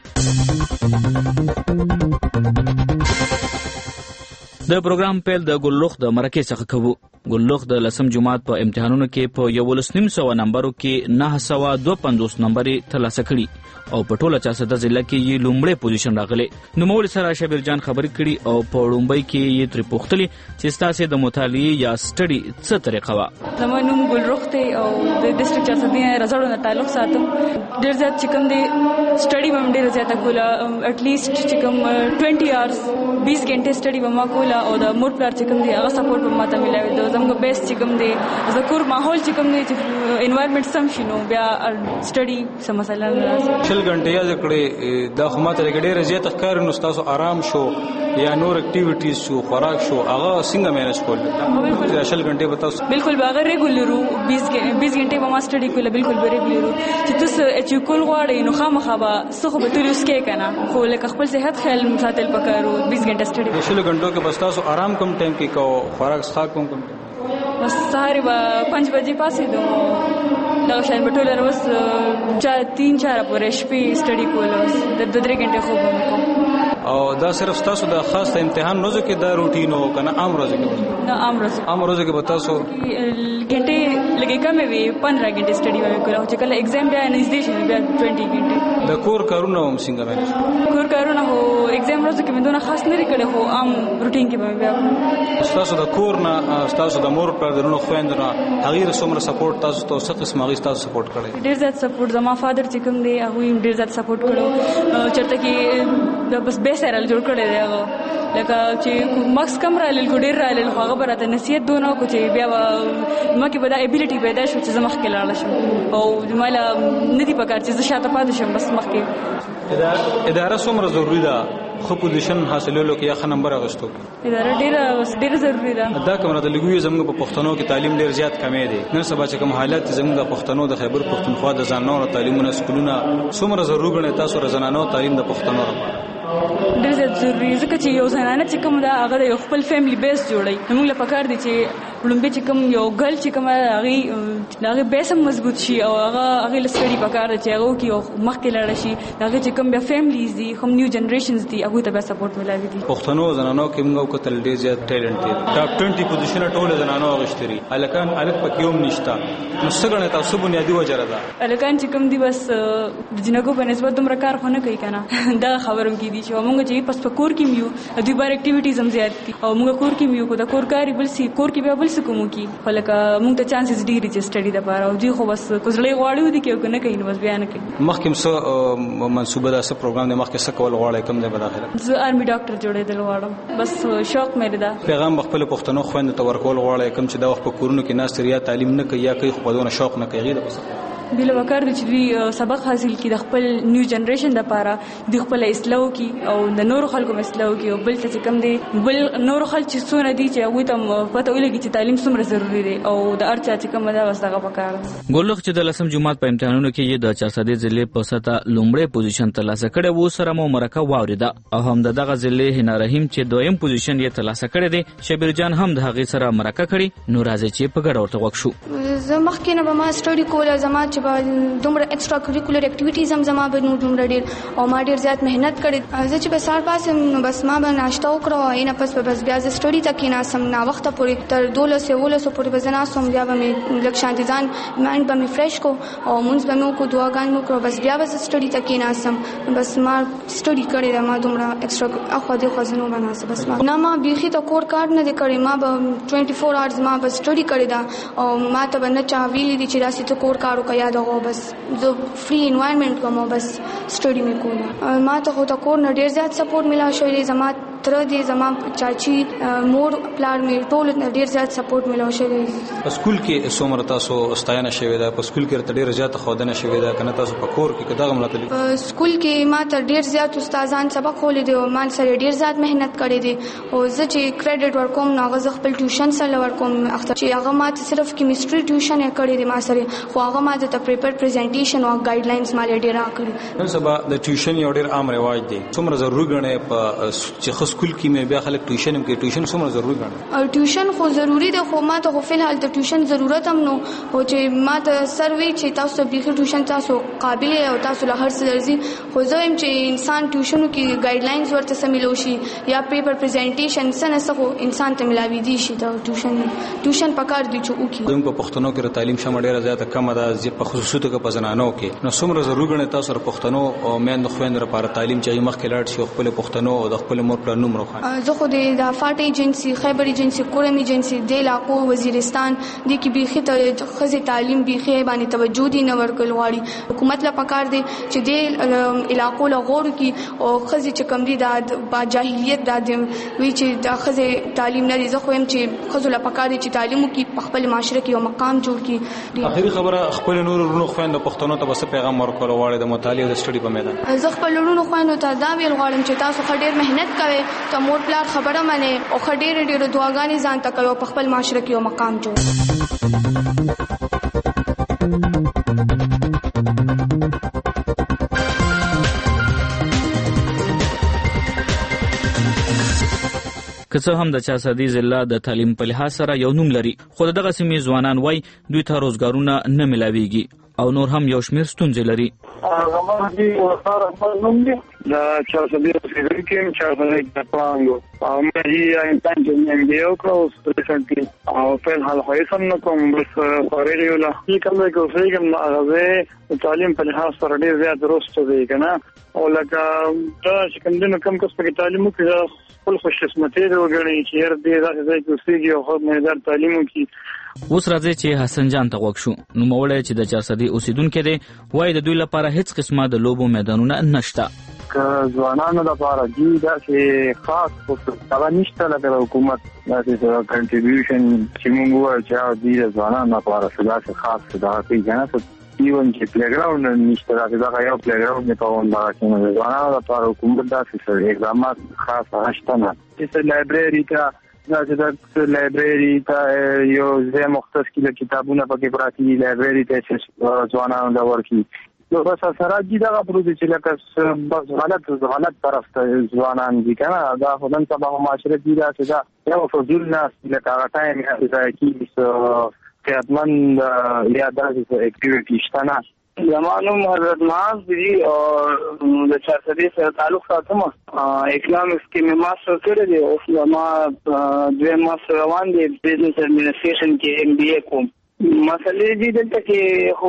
S1: د پروګرام پیل د ګلوخ د مرکې څخه کوو. ګلوخ د لسم جماعت په امتحانونو کې په 1900 نمبرو کې 952 نمبرې ترلاسه کړي او په ټوله 400 ضلع کې یې لومړی پوزیشن راغلی. نوموړي سره شبیر جان خبرې کړي او په لومړی کې یې ترې پوښتلي چې ستاسو د مطالعې یا سټډي څه طریقه وه.
S15: زما نوم ګلروخ دی او د ډیسټریکټ 400 رزاړو نه تعلق ساتم. ډېر زیات چې کوم دی سټډي به ډېر زیاته کوله. اټ لیست چې کوم 20 اورز 20 غنټې سټډي به ما کوله او د مور پلار چې کوم دی هغه سپورټ به ماته ملاوي. د زموږ بیس چې کوم دی د کور ماحول چې کوم دی چې انوایرنمنت سم شنو بیا سټډي سم مسله نه راځي.
S16: 2 غنټې یاد کړې دا خو ماته ډېر زیات ښکار نو تاسو آرام شو یا نور اکټیویټیز شو خوراک شو هغه څنګه مینج کول؟ 2 غنټې به تاسو
S15: بالکل باغ ریګولرو 20 غنټې به ما سټډي کوله بالکل به ریګولرو چې تاسو چې کول غواړئ نو خامخا به څه خو به ټول وسکې کنه خو لکه خپل صحت خیال ساتل پکارو. 20 غنټې سټډي
S16: 2 غنټو کې بس تاسو آرام کم ټایم کې کو خوراک څخه کوم
S15: بس سهار به 5 بجې پاسې دوه دا شاید په ټوله ورځ 3-4 پورې شپې سټډي کوله. د 2-3 غنټې خوب وکړم
S16: او دا صرف تاسو د خاص امتحان روزو کې دا روټین او کنه عام روزو کې؟
S15: نه عام روزو
S16: کې به تاسو
S15: غنټې لګي کمې وي 15 غنټې سټډي وکړو چې کله ایگزام بیا نږدې شي بیا 20 غنټې.
S16: د کور کارونه هم څنګه مینج؟
S15: کور کارونه هو ایگزام روزو کې مې دونه خاص نه کړې هو عام روټین کې به بیا
S16: تاسو د کور نه تاسو د مور پر درنو خويند نه هغه رسومره سپورټ تاسو ته څه قسم هغه تاسو سپورټ کړی؟
S15: ډیر زیات سپورټ. زما فادر چې کوم دی هغه ډیر زیات سپورټ کړو. چرته کې بس به سره جوړ کړی دی هغه لکه چې ماکس کم را لل ګډیر را لل هغه براته نصیحت دونه کو چې بیا مکه به دا ابیلیټي پیدا شو چې زما مخ کې لاړ شم او مالا ندی پکار چې زه شاته پاتې شم بس مخ کې.
S16: اداره څومره ضروری ده خو پوزیشن حاصلولو کې یا ښه نمبر اغستو؟
S15: اداره ډیره ضروری ده.
S16: دا کومه د لګوي زموږ په پښتنو کې تعلیم ډیر زیات کمې دي. نن سبا چې کوم حالات زموږ د پښتنو د خیبر پښتونخوا د ځانونو تعلیمونه سکولونه څومره ضروري غني تاسو رزنانو تعلیم د پښتنو لپاره؟
S15: ډېر زیات ضروري ځکه چې یو زنانه چې کوم دا هغه د خپل فیملی بیس جوړي. موږ لپاره پکار دي چې لومبه چې کوم یو ګل چې کوم هغه بیس هم مضبوط شي او هغه لسټډي پکار دي چې هغه کې مخکې لاړ شي. هغه چې کوم بیا فیملیز دي هم نیو جنریشنز دي هغه ته به سپورټ ملایوي دي.
S16: پښتنو زنانو کې موږ کتل ډېر زیات ټیلنټ دي. ټاپ 20 پوزیشن ټول زنانو غشتري الکان الک پکيوم نشتا نو څنګه تاسو بنیادی وجره ده
S15: الکان چې کوم دي بس د جنګو په نسبت دومره کار خونه کوي کنه دا خبروم کې دي چې موږ چې پس په کور کې میو د دوی بار اکټیویټیز هم زیات دي او موږ کور کې میو کو دا کور کاری بل سي کور کې بیا بل څه کوم کی ولکه موږ ته چانسز ډیر چې سټډي د پاره او دوی خو بس کوزړې غواړي دي کې کنه کوي نو بس بیان کوي.
S16: مخکې څه منسوبه ده څه پروګرام د مخکې څه کول غواړي کوم د بداخله؟
S15: زه آرمي ډاکټر جوړېدل غواړم بس شوق مې ده.
S16: پیغام خپل پښتنو خويند ته ورکول غواړي کوم چې دا وخت په کورونو کې ناس ریا تعلیم نه کوي یا کوي خو دونه شوق نه کوي.
S15: بل وکړ چې دوی سبق حاصل کړي د خپل نیو جنریشن لپاره د خپل اصلاح کی او د نور خلکو اصلاح کی او بل څه کم دي بل نور خلک چې څونه دي چې هغه ته پته ولګي چې تعلیم څومره ضروری دی او د ارچا چې کوم دا وسغه وکړه.
S1: ګولخ چې د لسم جماعت په امتحانونو کې د 400 ضلع په سطح لومړی پوزیشن ترلاسه کړی و سره مو مرکه واوریده او هم دغه ضلع هنا رحیم چې دویم پوزیشن یې ترلاسه کړی دی. شبیر جان هم د هغې سره مرکه کړي. نو راځي چې په ګډه ورته وښو.
S17: زه مخکې نه به ما سټډي کوله زما چې به دومره ایکسټرا کریکولر اکټیویټیز هم زما به نو دومره ډېر او ما ډېر زیات مهنت کړې. زه چې به سهار پاسم نو بس ما به ناشته وکړه او نه پس به بس بیا زه سټډي ته کېناستم ناوخته پورې تر 12-11 پورې به زه ناستم. بیا به مې لږ شانتې ځان مایند به مې فرېش کو او مونځ به مې وکړو دعاګانې مې وکړو بس بیا به زه سټډي ته کېناستم. بس ما سټډي کړې ده ما دومره ایکسټرا اخوا دېخوا زه نو به ناسته بس ما نه بیخي ته کور کار نه دی کړی. ما به 24 hours ما به سټډي کړې ده او ما ته به نه چا ویلي دي چې داسې ته کور کار وکړه یا دغه بس زه فري انوایرمنټ کوم بس سټډي مې کوله. ما ته خو د کور نه ډېر زیات سپورټ ملا شوی دی. زما تر دې زما چاچی مور پلار مې ټول ډېر زیات سپورټ ملا شوی دی.
S16: په سکول کې څومره تاسو استاینه شوی ده؟ په سکول کې ډېر زیات خودنه شوی ده کنه تاسو په کور کې کداغه ملاتړي؟
S17: په سکول کې ما ته ډېر زیات استادان سبق خولې دي او ما سره ډېر زیات مهنت کړې دي او زه چې کریډټ ورکوم نو هغه خپل ټیوشن سره ورکوم. اخته چې هغه ما ته صرف کیمستري ټیوشن یې کړې دي ما سره خو هغه ما ته پیپر پریزنټیشن او ګایډلاینز ما لري راکړي.
S16: نن سبا د ټیوشن یو ډېر عام رواج دی. څومره ضروري ګڼئ په چې سکول کې مې بیا خلک ټیوشن هم کوي؟ ټیوشن څومره ضروري ګڼئ؟
S17: ټیوشن خو ضروری دی خو ما ته خو فلحال د ټیوشن ضرورت هم نو او چې ما ته سروي چې تاسو بیخي ټیوشن تاسو قابل او تاسو له هر څه درځي خو زه هم چې انسان ټیوشنو کې ګایډلاینز ورته سملو شي یا پیپر پریزنټیشن سره څه انسان ته ملاوي دي شي دا ټیوشن پکار دی چې وکړي.
S16: زموږ په پښتنو کې تعلیم شمه ډیره زیاته کم ده په خصوصي توګه په زنانو کې. نو څومره ضروري ګڼئ تاسو سره پښتنو او میندو خويندو لپاره تعلیم چې مخکې لاړ شي خپل پښتنو او د خپل مور پلان نوم روښانه؟
S17: زه خو د فاټ ایجنسی خیبر ایجنسی کورم ایجنسی د علاقو وزیرستان د کې بیخي ته خزي تعلیم بیخي باندې توجه دي نه ورکول غواړي. حکومت لا پکار دی چې د علاقو له غوړو کې او خزي چې کم دي د با جاهلیت د وی چې د خزي تعلیم نه دي. زه خو هم چې خزو لا پکار دي چې تعلیم کې خپل معاشره کې یو مقام جوړ کړي.
S16: اخیری خبره خپل نور ورونو خويندو پښتنو ته بس پیغام ورکول غواړي د مطالعه او د سټډي په میدان؟
S17: زه خپل ورونو خويندو ته دا ویل غواړم چې تاسو ډېر مهنت کوئ ته مور پلار خبره منئ او ډېر دعاګانې ځان ته کوي په خپل معاشره کې یو مقام جوړ.
S1: که څه هم د 400 ضلع د تعلیم په لحاظ سره یو نوم لري خو دغه سیمې ځوانان وای دوی ته روزګارونه نه ملاويږي او نور هم یو شمېر ستونزې لري.
S12: هغه دي ورسره خپل نوم دي دا 400 کې 400 د پلانګو او مې یې انسان چې مې یو کړو ریسنټلی او په حال هیڅ نه کوم بس خوري ولا کوم کوم هغه تعلیم په لحاظ سره ډیر زیات درسته دی کنه او لکه دا چې کوم دنه کم کس په تعلیم کې خپل خوش قسمتي وګڼي چې هر دې ځای کې اوسېږي او خو مې تعلیم کې.
S1: اوس راځي چې حسن جان ته وښو نو موړی چې د 400 اوسیدونکو دی وای د دوی لپاره هیڅ قسمه د لوبو میدانونه نشته.
S12: که ځوانانو لپاره دي دا چې خاص څه نشته لکه حکومت دا چې کنټریبیوشن چې موږ وایو چې د ځوانانو لپاره څه خاص دا کوي کنه ایون چې پلیګراوند نشته دا یو پلیګراوند نه پاون دا چې ځوانانو لپاره حکومت دا څه اقدامات خاص نشته نه. چې لایبرری ته دا چې لایبرری ته یو ځای مختص کې کتابونه پکې پراتی لایبرری ته چې ځوانانو دا ورکی نو بس سره دي دا پروژه چې لکه بس غلط طرف ته ځوانان دي کنه دا خدان سبا معاشره دي دا چې دا یو فضول ناس لکه هغه ټایم کې خدمت یا داسې اکټیویټي شته نه.
S18: زمانو حضرت معاذ دی او د 400 سره تعلق ساتم اکونومکس کې مې ماستر کړی دی او ما دوه ماستر روان دي بزنس ایڈمنسټریشن کې MBA کوم. مسلې دي دلته کې خو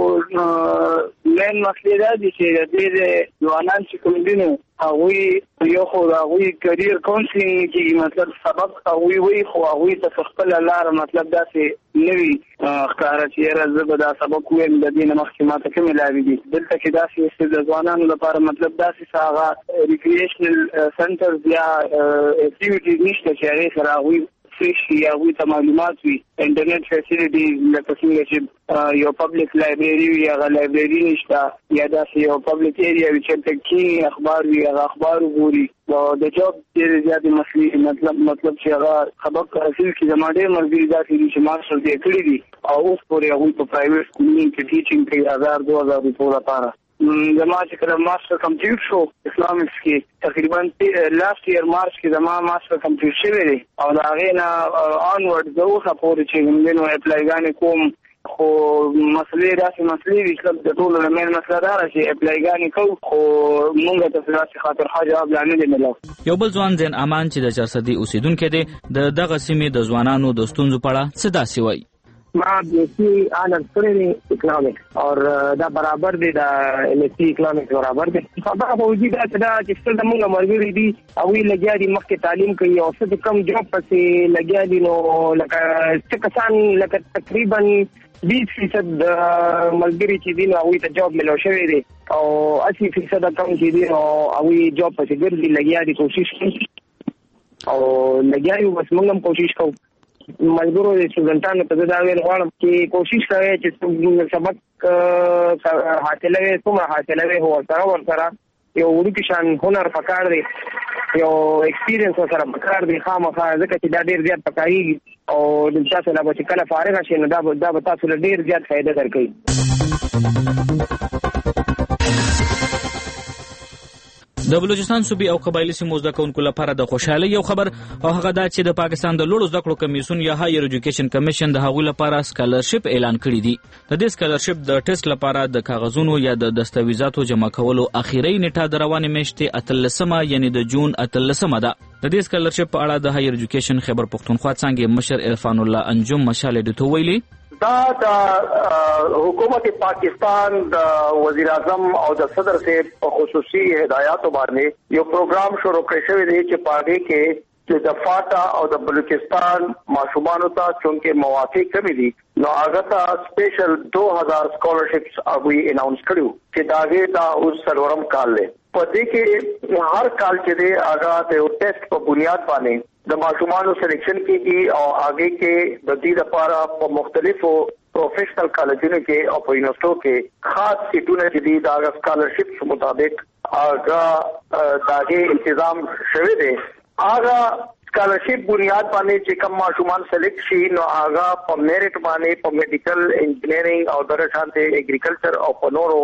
S18: مین مسلې دا دي چې د ځوانان چې کوم دي نو هغه یو خو هغه کرییر کونسلینګ کې مطلب سبب هغه وي خو هغه ته خپل لار مطلب داسې نوي ښکارا چې راځي به دا سبق ویم د دې مخکې ماته کوم لاوي دي دلته کې داسې د ځوانانو لپاره مطلب داسې هغه ریکرییشنل سنټرز یا اکټیویټیز نشته چې هغه سره هغه اکسس یا هغوی ته معلومات وي انټرنیټ فیسیلیټیز لکه څنګه چې یو پبلک لایبرري وي هغه لایبرري نشته یا داسې یو پبلک ایریا وي چې تکي اخبار وي هغه اخبار وګوري د جاب ډېرې زیاتې مسلې مطلب چې هغه خبر حاصل کړي زما ډېر ملګري داسې دي چې ماسټر یې کړي دي او اوس پورې هغوی په پرایویټ سکولونو کې ټیچینګ کوي 1000-2000 روپیو لپاره زما چې کله ماسټر کمپلیټ شو اکنامکس کې تقریبا لاست ایئر مارچ کې زما ماسټر کمپلیټ شوی دی او د هغې نه آنورډ زه اوسه پورې چې کوم نو اپلایګانې کوم خو مسلې داسې مسلې دي چې د ټولو نه مین مسله دا ده چې اپلایګانې کوو خو مونږ ته داسې خاطرخواه جواب لا نه دی میلاو.
S1: یو بل ځوان زین امان چې د چارسدي اوسیدونکی دی د دغه سیمې د ځوانانو د ستونزو په اړه څه داسې وایي.
S19: ما بیسی آنرز کړی دی اکنامکس اور دا برابر دی دا MSc اکنامکس برابر دی. خبره به وجود دا چې څه د موږ ملګري دي هغوی لګیا دي مخکې تعلیم کوي او څه کم جاب پسې لګیا دي نو لکه څه کسان لکه تقریبا 20% د ملګري چې دي نو هغوی ته جاب ملو شوی دی او 80% کم چې دي نو هغوی جاب پسې ګرځي لګیا دي کوشش کوي او لګیا یو بس موږ هم کوشش کوو ملګرو د سټوډنټانو ته دا ویل غواړم چې کوشش کوئ چې سبق حاصلوي څومره حاصلوي هو ورسره یو وړوکی شان هنر پکار دی یو ایکسپیرینس ورسره پکار دی خامخا ځکه چې دا ډېر زیات پکارېږي او د تاسو نه به چې کله فارغه شئ نو دا به تاسو له ډېر زیات فایده درکوي.
S1: د بلوچستان صوبې او قبایلی سیمو زده کوونکو لپاره د خوشحالۍ یو خبر او هغه دا چې د پاکستان د لوړو زده کړو کمیسیون یا هایر ایجوکیشن کمیشن د هغوی لپاره سکالرشپ اعلان کړی دی. د دې سکالرشپ د ټیسټ لپاره د کاغذونو یا د دستاویزاتو جمع کولو اخیری نیټه د روانې میاشتې 18 یعنی د جون 18 ده. د دې سکالرشپ په اړه د هایر ایجوکیشن خیبر پښتونخوا څانګې مشر عرفان الله انجم مشال ډیټو ویلي
S20: دا د حکومت پاکستان د وزیر اعظم او د صدر سے خصوصي هدایات باندې یو پروګرام شروع کړی شوی دی چې پاره کې چې د فاټا او د بلوچستان ماشومانو ته چونکه مواقع کمی دي نو هغه ته سپیشل 2000 سکالرشپس هغه اناونس کړو چې داګه دا اوس سرورم کال له پدې کې هر کال چې دی هغه د ټیسټ په بنیاد باندې د ماشومانو سلیکشن کیږي او هغه کې د دې لپاره په مختلفو پروفیشنل کالجونو کې او په یونیورسيټو کې خاص سیټونه چې دي د سکالرشپس مطابق هغه داګه تنظیم شوی دی. هغه سکالرشپ بنیاد باندې چې کوم ماشومان سلیکټ شي نو هغه په میرټ باندې په میډیکل انجینرینګ او درشانته اګریکلچر او په نورو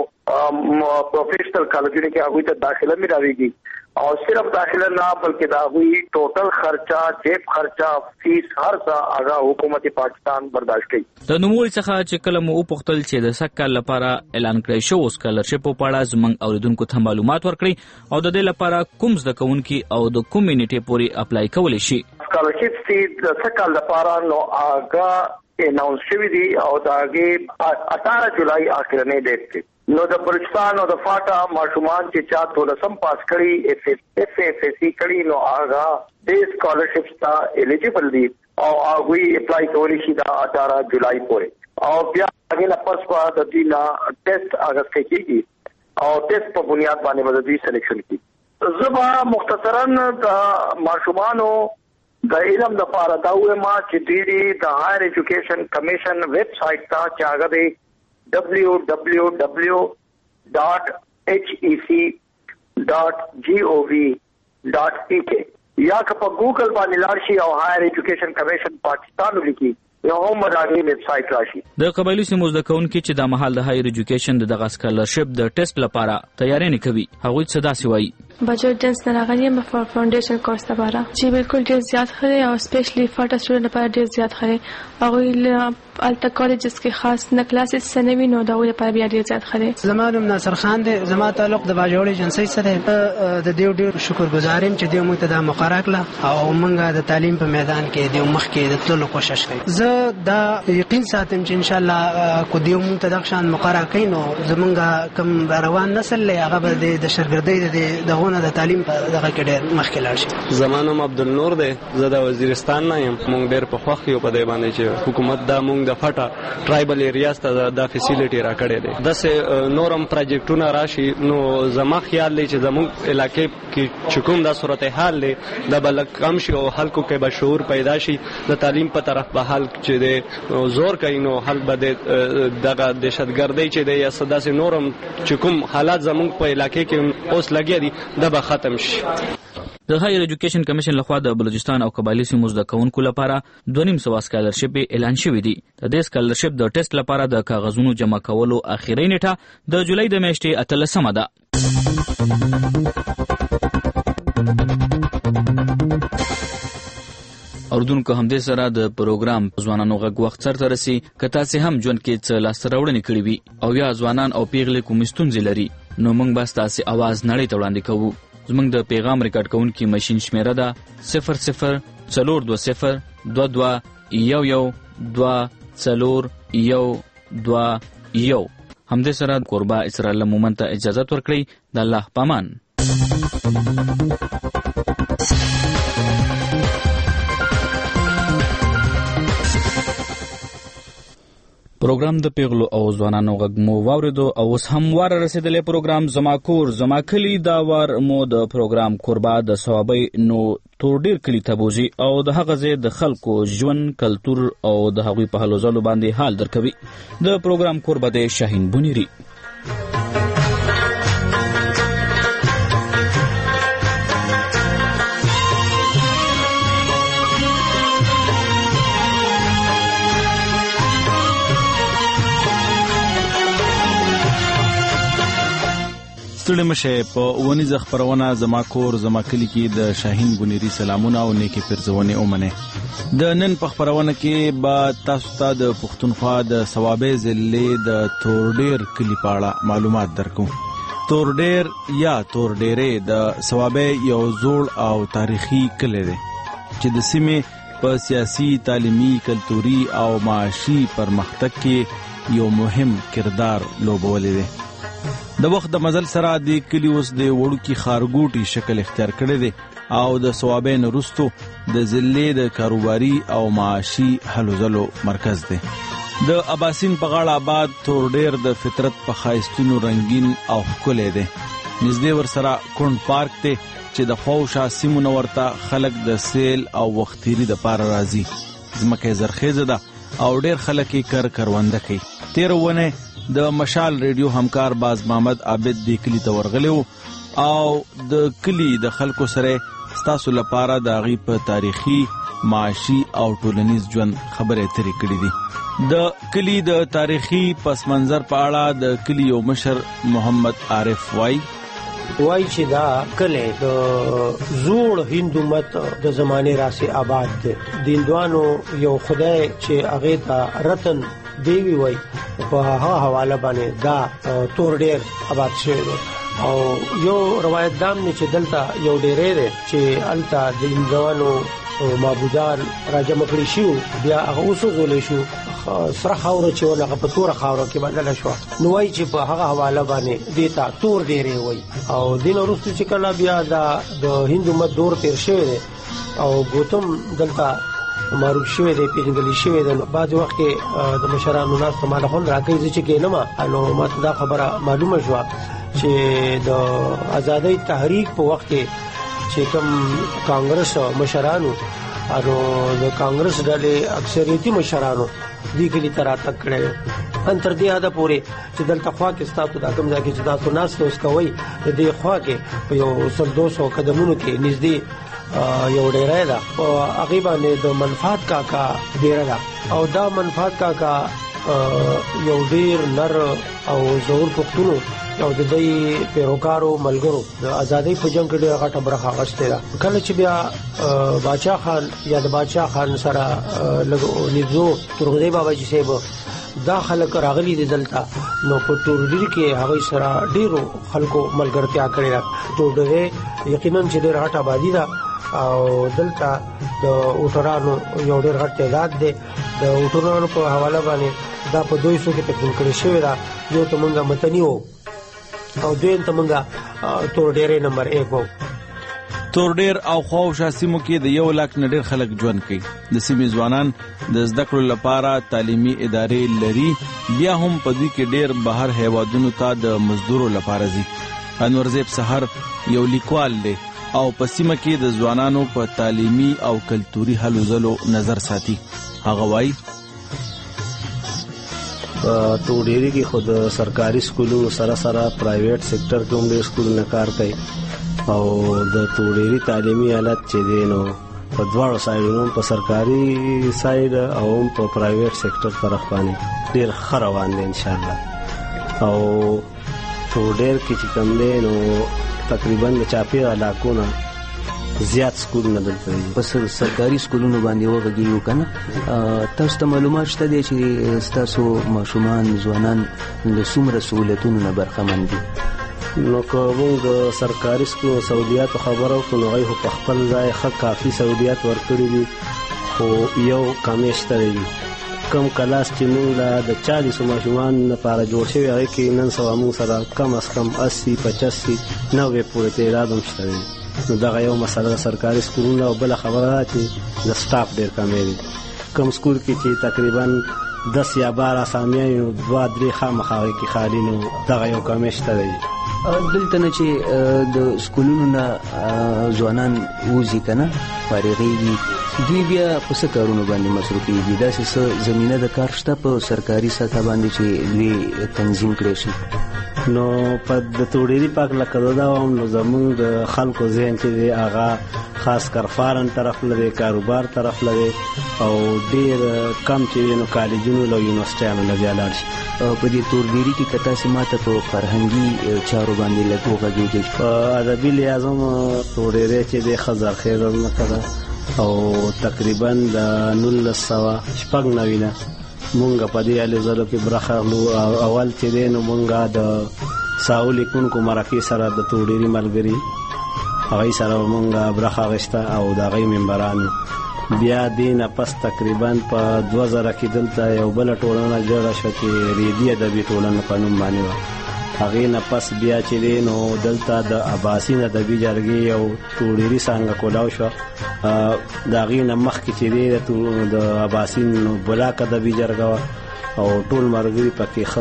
S20: پروفیشنل کالجونو کې هغه ته داخله ملويږي او صرف داخله نه بلکې دا وی ټوټل خرچا جیب خرچا فیس هر څه هغه حکومت پاکستان برداشت کوي.
S1: د نوموړي څخه چې کله مو وپوښتل چې د سکال لپاره اعلان کړی شو سکالرشپ په اړه زمنګ اوریدونکو ته معلومات ورکړي او د دې لپاره کوم زده کوونکي او د کمیونټي پوري اپلای کولی شي.
S20: سکالرشپ چې د سکال لپاره نو هغه اناونس شوی دی او داګه 18 جولای اخرنه ډیټ دی. نو د بلوچستان او د فاټا ماشومان چې چا تولسم پاس کړي FFSC کړي نو هغه د سکالرشپ ته الیجیبل دي او هغه اپلای کولی شي د 18 جولای پورې او بیا هغه نه پس کو د دې نه ټیسټ هغه کیږي او ټیسټ په بنیاد باندې به د سلیکشن کیږي. زبا مختصرا د ماشومانو د علم د لپاره دا وایي چې د هایر ایجوکیشن کمیشن ویب سټ ته چې هغه دی www.hec.gov.pk یا که په ګوګل باندې لاړ شي او هایر ایجوکیشن کمیشن پاکستان ولیکي یو هم راغلی ویب سټ راشي.
S1: د قبایلی سیمو زده کوونکي چې د مهال د هایر ایجوکیشن دغه سکالرشپ د ټیسټ لپاره تیاری نه کوي هغوی څه داسې وایي.
S21: بچو ډنس نه راغلی یم په فاونډیشن کورس لپاره چې بالکل ډیر زیات خره او سپیشلی فاټا سټوډنټ لپاره ډیر زیات خره هغه الته کالجز کې خاص نه کلاسز سنوي نو دا لپاره بیا ډیر زیات خره.
S22: زمانم ناصر خان دی زما تعلق د باجوړ ایجنسی سره د دیو ډیر شکرګزار یم چې دیو موږ ته د مقرره کړه او موږ د تعلیم په میدان کې دیو مخ کې د تلو کوشش کوي. زه دا یقین ساتم چې ان شاء الله کو دیو موږ ته د شان مقرره کین نو زمونږ کم روان نسل هغه به د شرګردۍ د تعلیم په دغه کې ډېر مخکې لاړ شي.
S23: زمانم عبدالنور دی زه د وزیرستان نه یم. موږ ډېر په خوښ یو په دې باندې چې حکومت دا موږ
S3: موږ د فټا ټرایبل ایریاز ته دا فیسیلیټي راکړې ده. داسې نورم پروجیکټونه راشي نو زما خیال دی چې زموږ علاقې کې چې کوم دا صورتحال دی دا به کم شي او خلکو کې به شعور پیدا شي د تعلیم په طرف به حل چې دی زور کوي نو حل به دغه دهشتګردۍ چې دی یا داسې نورم چې کوم حالات زموږ په علاقې کې اوس لګیا دي دا به ختم شي.
S1: د هایر ایجوکیشن کمیشن لخوا د بلوچستان او قبایلی سیمو زده کوونکو لپاره 2.5 سکالرشپ اعلان شوی دی. د دې سکالرشپ د ټیسټ لپاره د کاغذونو جمع کولو اخیری نیټه د جولای د میاشتې 18 ده. اوردونکو همدې سره د پروګرام ځوانانو غږ وخت سره رسي. که تاسو هم ژوند کې څه لاسته راوړنې کړې وي او یا ځوانان او پیغلې کوم ستونزې لري نو موږ به تاسو आवाज نړۍ ته وړاندې کوو. زموږ د پیغام ریکارډ کوونکی ماشين شمیره ده 00422222 همدې سره قربا اسرائیل مومن ته اجازه ورکړي. د الله پامان. پروګرام د پیغلو او ځوانانو غږ مو واوریدو او اوس هم واره رسیدلې پروګرام زما کور زما کلی دا وار مو د پروګرام قربا د ثوابي نو تور ډیر کلی تبوزي او د هغه ځای د خلکو ژوند کلتور او د هغوی په حالو ځلو باندې حال درکوي. د پروګرام قربا د شاهین بنيري.
S4: ستړي مشه په ونیزه خبرونه زما کور زما کلی کې د شاهین بنيري سلامونه او نیکی پرځونه اومنه. د نن په خبرونه کې با تاسو ته د پښتونخوا د ثوابې ضلع د تورډیر کلی په اړه معلومات درکوم. تورډیر یا تورډیرې د ثوابې یو زوړ او تاریخي کلی دی چې د سیمې په سیاسي، تعلیمي، کلتوري او معاشي پرمختګ کې یو مهم کردار لوبولی دی. د وخت د مزل سره د کلی اوس د وړوکی خارګوټي شکل اختیار کړی دی او د ثوابین وروسته د ضلع د کاروباري او معاشي هلو ځلو مرکز دی. د اباسین په غاړه آباد تورډیر د فطرت په ښایستونو رنگین او ښکلی دی. نږدې ورسره کونډ پارک دی چې د خواوشا سیمو نه ورته خلک د سیل او وختیري دپاره راځي. ځمکه یې زرخیزه ده او ډېر خلک یې کرونده کوي. تېره ونه د مشال ریډیو همکار باز محمد عابد د کلی ته ورغلی او د کلی د خلکو سره ستاسو لپاره د هغوی په تاریخي، معاشي او ټولنیز ژوند خبرې اترې کړې دي. د کلی د تاریخي پس منظر په اړه د کلی یو مشر محمد عارف وای
S23: چې دا کلی د زوړ هندو مت د زمانه راسي آباد دی. د هندوانو یو خدای چې هغه ته رتن دیوی وای په هغه حواله باندې دا تورډیر آباد شوی دی او یو روایت دام نه چې دلته یو ډیرې دی چې الته د هندوانو معبودان راجم کړی شو بیا هغه وسوځول شو سره خاور چې ولغه په تور خاور کې بدل شو نو وای چې په هغه حواله باندې دیتا تور ډیرې وای او دین وروسته چې کله بیا د هندو مت دور تیر شوی دی او ګوتم دلته معروف شوی دی پیژندل شوی دی. بعد وخت کې د مشرانو ناس ته مال خون راکې چې کینما نو ماته دا خبره معلومه شو چې د آزادۍ تحریک په وخت کې چې کوم کانګرس مشرانو او د کانګرس ډلې اکثریتي مشرانو دې کلی ترا تک کړي ان تر دې اده پورې چې دلته خوا کې ستاسو د کوم ځای کې چې تاسو ناس اوس کوي دې خوا کې په یو 200 قدمونو کې نږدې یو ډیره ده او هغه باندې د منفعت کاکا ډیره ده او دا منفعت کاکا یو ډیر نر او زور پښتونو او د دې پیروکارو ملګرو د ازادۍ په جنگ کې ډیره غټه برخه اخیسته ده. کله چې بیا باچا خان یا د باچا خان سره لګو نيزو ترغدي بابا جي صاحب داخله راغلي دي دلته نو په ټورډیر کې هغه سره ډیرو خلکو ملګرتیا کړې ده. ټورډیر یقینا چې ډیره غټه آبادی ده او دلته د اوټرانو یو ډیر غټ تعداد دی. د اوټرانو په حواله باندې دا په 200 کې تکمیل کړی شوی دا یو ته مونږه متنی وو او دویم ته مونږه تور ډیرې نمبر 1 وو.
S4: تور ډیر او خواوشا سیمو کې د 1 لک نه ډیر خلک ژوند کوي. د سیمې ځوانان د زده کړو لپاره تعلیمي ادارې لري، بیا هم په دې کې ډیر بهر هیوادونو ته د مزدورو لپاره ځي. انورزیب سحر یو لیکوال دی او په سیمه کې د ځوانانو په تعلیمي او کلتوري هلو ځلو نظر ساتي. هغه وایي
S23: توډيري کې خود سرکاري سکولونو سره سره پرایویټ سېکټر کې هم ډېر سکولونه کار کوي او د توډيري تعلیمي حالت چې دی نو په دواړو سایډونو په سرکاري سایډ او په پرایویټ سېکټر طرف باندې ډېر ښه روان دی ان شاء الله. او توډير کې چې کوم دی نو تقریبا د چاپی علاقو نه زیات سکولونه دلته دي.
S5: په سرکاري سکولونو باندې وغږیږو کنه. تاسو ته معلومات شته دي چې تاسو ماشومان ځوانان د څومره سہولتونو نه برخمن دي؟
S23: نو کوم د سرکاري سکولو سہولیات خبرو کو نو غي په خپل ځای ښه کافي سہولیات ورکړي دي، خو یو کمیشته دي. کم کلاس چې موږ د 40 ماشومان لپاره جوړ شوی هغه کې نن سبا موږ سره کم از کم 80 85 90 پورې تعداد هم شته. نو دا یو مسله سرکاري سکولونه او بل خبره ده چې د سټاف ډیر کمی دي. کم سکول کې چې تقریبا 10 یا 12 اسامیان یو 2-3 خامخاوي کې خالی نو دا یو کمیشته دی.
S5: دلته نه چې د سکولونو نه ځوانان وځي کنه فارغېږي، دوی بیا په څه کارونو باندې مصروفېږي؟ داسې څه زمینه د کار شته په سرکاري سطح باندې چې دوی تنظیم کړی شي؟
S23: نو په د توډيري پاک لکه دا هم نو زموږ د خلکو ذهن چې دی هغه خاص کر فارن طرف لري، کاروبار طرف لري او ډیر کم چې نو کالجونو او یونیورسيټیانو نه بیا لاړ شي.
S5: په دې توډيري کې کته سماته په فرهنګي چارو باندې لګوږي
S23: په ادبي لحاظ هم توډيري چې دی خزر خیر نه کړه او تقریبا د 1996 نه مونږ په دې اله زلو کې برخه اول چې دی نو مونږه د ساول کوونکو مراکې سره د توډيري ملګری هغه سره مونږه برخه غشته او د غي ممبرانو. بیا دینه پس تقریبا په 2000 کې دلته یو بل ټولنه جوړه شو چې ریډي ادبي ټولنه په نوم باندې و. هغه نه پس بیا چې دی نو دلته د اباسین ادبي جرګې او توډيري څنګه کولاو شو. دا غي نه مخکې چې دی د اباسین بلاک ادبي جرګه او ټول مرګري پکې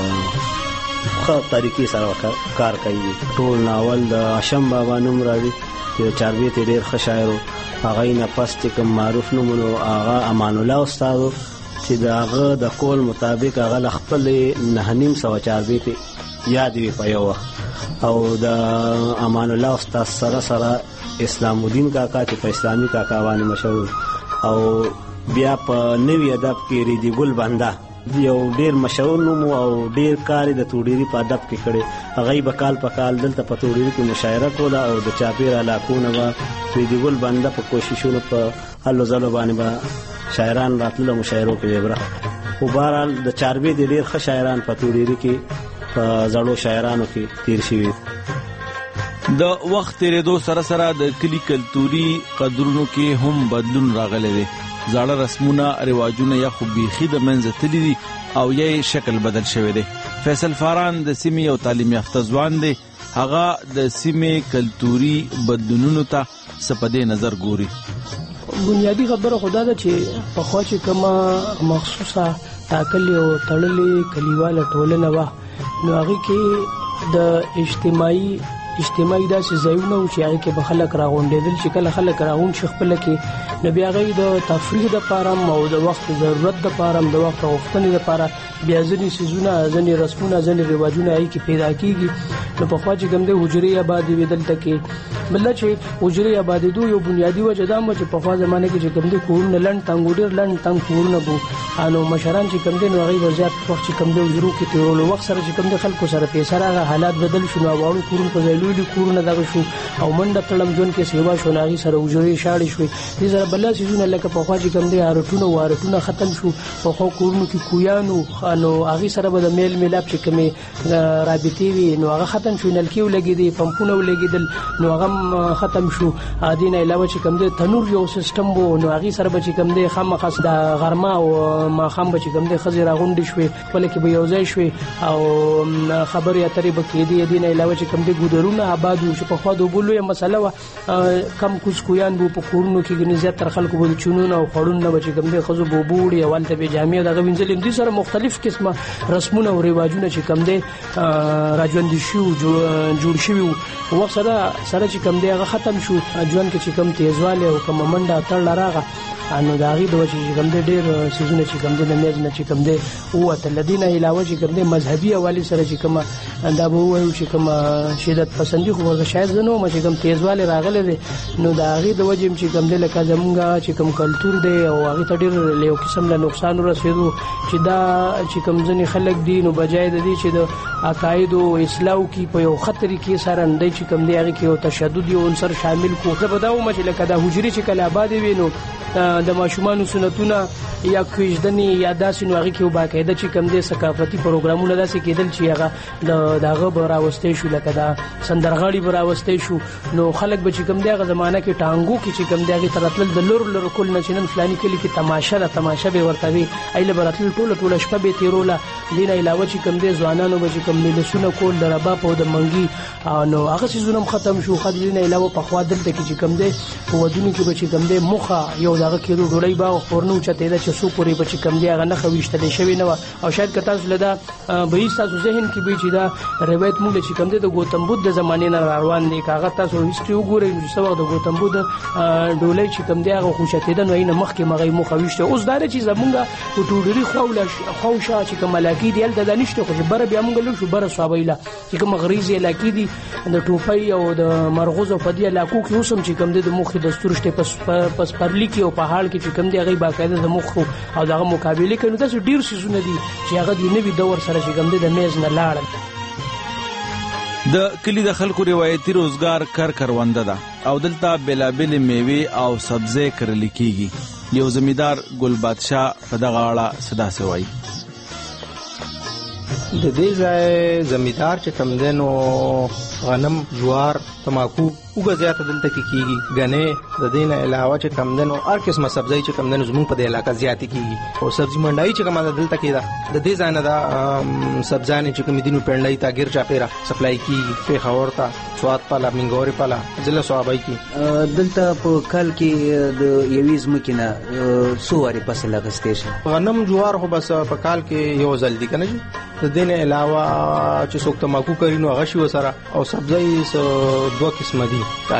S23: خط طریقې سره کار کوي. ټول ناول د هاشم بابا نوم راځي چې چاربیت ډیر ښه شاعر هغه نه پس چې کوم معروف نومونو هغه امان الله استاد چې داغه د کول مطابق هغه خپل 9.5 چاربیت یاد وی پيو او د امان الله استاد سره سره اسلام الدین کاکا چې په اسلامي کاکا باندې مشهور او بیا په نوی ادب کې ریدی ګل بندا یو ډیر مشهور نوم او ډیر کار د توډيري په ادب کې کړي. هغه به کال په کال دلته په توډيري کې مشاعره کوله او د چاپیر علاقو نه به ریدی ګل بندا په کوششونو په هلو ځلو باندې به شاعران راتله مشاعرو کې وبره. خو بهرحال د چاربي د ډیر ښه شاعران په توډيري کې په زړو شاعرانو کې تیر شوي.
S4: د وخت تیریدو سره سره د کلی کلتوري قدرونو کې هم بدلون راغلی دی. زاړه رسمونه رواجونه یا خو بیخي د منځه تللي دي او یې شکل بدل شوی دی. فیصل فاران د سیمې یو تعلیم یافته ځوان دی. هغه د سیمې کلتوري بدلونونو ته څه په دې نظر ګوري؟
S7: بنیادی خبره خدا ده چې په خوا چې کومه مخصوصه ټاکلې او تړلې کلیواله ټولنه وه نو هغې کې د اجتماعي داسې ځایونه وو چې هغې کې به خلک راغونډېدل چې کله خلک راغونډ شي خپله کې نو بیا هغوی د تفریح دپاره او د وخت ضرورت دپاره د وخت غوښتنې دپاره بیا ځینې څیزونه ځینې رسمونه ځینې رواجونه هغې کې پیدا کېږي. نو پخوا چې کوم دی حجرې آبادې وې دلته کې بله چې حجرې آبادېدو یو بنیادي وجه دا هم چې پخوا زمانه کې چې کوم دی کورونه لنډ تنګ ډېر لنډ تنګ کورونه به نو مشران چې کوم دی نو هغوی به زیات وخت چې کوم دی حجرو کې تېرولو. وخت سره چې کوم دی خلکو سره پیسه راغله حالات بدل شو نو واړو کورونو په ځای لوی کورونه دغه شو او منډه تړم ژوند کې سیوا شو نو هغې سره حجرې شاړې شوې. دې سره بله څیزونه لکه پخوا چې کوم دی وارټونه ختم شو. پخوا کورونو کې کویانو نو هغې سره به د میل میلاپ چې کومې رابطې وي نو هغه ختم شو. نلکې ولګېدې پمپونه ولګېدل نو هغه ختم شو. دې نه علاوه چې کوم دی تنور یو سیسټم و نو هغې سره به چې کوم دی خامخا د غرمه او ماښام به چې کوم دی ښځې راغونډې شوې خپله کې به یو ځای شوې او خبرې اترې به کېدې. دې نه علاوه چې کوم دی ګودرونه کورونه آباد وو چې په خوا د بولوي مسله وا کم کوس کویان بو په کورونو کې غني زیات تر خلکو بو چونونه او خړونه بچ کم دي خزو بو بوړي اول ته به جامع دغه وینځل دي سره مختلف قسمه رسمونه او رواجونه چې کم دي راځوند شو جوړ شوی وو سره چې کم دی هغه ختم شو ځوان کې چې کم تیزواله او کم منډه تړ لراغه انو داغي د وجه چې کم دی ډیر سيزونه چې کم دی د میز نه چې کم دی او تلدینه علاوه چې کم دی مذهبي حواله سره چې کم دا به وایو چې کم شدت پسندي خو ورته شاید زنو ما چې کم تیزواله راغله دي نو داغي د وجه چې کم دی لکه زمونږه چې کم کلچر دی او هغه ته ډیر له قسم له نقصان ورسېدو چې دا چې کم ځنی خلک دي نو بجای د دې چې د عقاید او اسلام کې په یو خطرې کې سره اندای چې کم دی هغه کې او تشدد یو عنصر شامل کو زه بداو ما چې لکه دا حجري چې کله آباد وینو د ماشومان سنتونه یا کوژدنی یا داسې نو هغه کې باقاعده چې کم دي ثقافتي پروګرامونه داسې کېدل چې هغه داغه براوستې شو لکه دا سندرغاړي براوستې شو نو خلک به چې کم دی هغه زمانہ کې ټانګو کې چې کم دی هغه ترتل د لور کول نه چنن فلاني کلی کې تماشا به ورته وي ایله براتل ټوله شپه به تیروله دینه علاوه چې کم دی ځوانانو به چې کم ملسونه کول د رباب او د منګي نو هغه سيزونه ختم شو خدینه علاوه په خوا دلته کې چې کم دی په ودونو کې به چې کم دی مخه یو دغه کې ډوړی باغ خورنو چته دا چې سو پوری به چې کم دی هغه نه خويشتل شوی نه او شاید کته لدا به تاسو ذهن کې به چې دا روایت مونږ چې کم دی د گوتم بدھ د زمانه نه روان دي کاغه تاسو هیستوري وګورئ چې څو د گوتم بدھ ډولۍ چې کم دی هغه خوشته ده نو نه مخکې مغې مخويشته اوس دا چې زمونږه ټوډري خوشا چې کوم علاقې دی ال د نشته خو بره بیا مونږ له شو بره صوابیله چې کوم غریزي علاقې دي د ټوپۍ او د مرغوز او پدی علاقو کې اوسم چې کم دی د مخ دستور شته پس پرلی کې او په حال کې چې کم دی هغه باقاعده د مخ او دغه مقابله کوي تاسو ډیر سيزونه دي چې هغه د نوي دور سره چې کم دی د میز نه لاړل
S4: د کلی د خلکو روایتي روزګار کرونده ده او دلته بلابل میوه او سبزی کرل کیږي یو زمیدار ګل بادشاہ په دغه اړه صدا سوای
S8: د دې ځای زمیدار چې کم دینو غنم جوار تماکو وګ زیات دلته کیږي غنه د دینه علاوه چې کم دینو هر قسمه سبزی چې کم دینو زمون په دې علاقې زیات کیږي او سبزی منډای چې کم دلته کیدا د دې ځای نه دا سبزانه چې کم دینو پړنډای تا غیر چا پیرا سپلای کیږي په خورتا سواد پالا منګوري پالا ضلع صوابای کی
S5: دلته په کال کې د یویز مکینه سواري فصل غستې شي
S8: غنم جوار خو بس په کال کې یو ځل دي کنه د دینه علاوه چې څوک تماکو کوي نو غشي وسره او سبزی دوه قسمه دي کال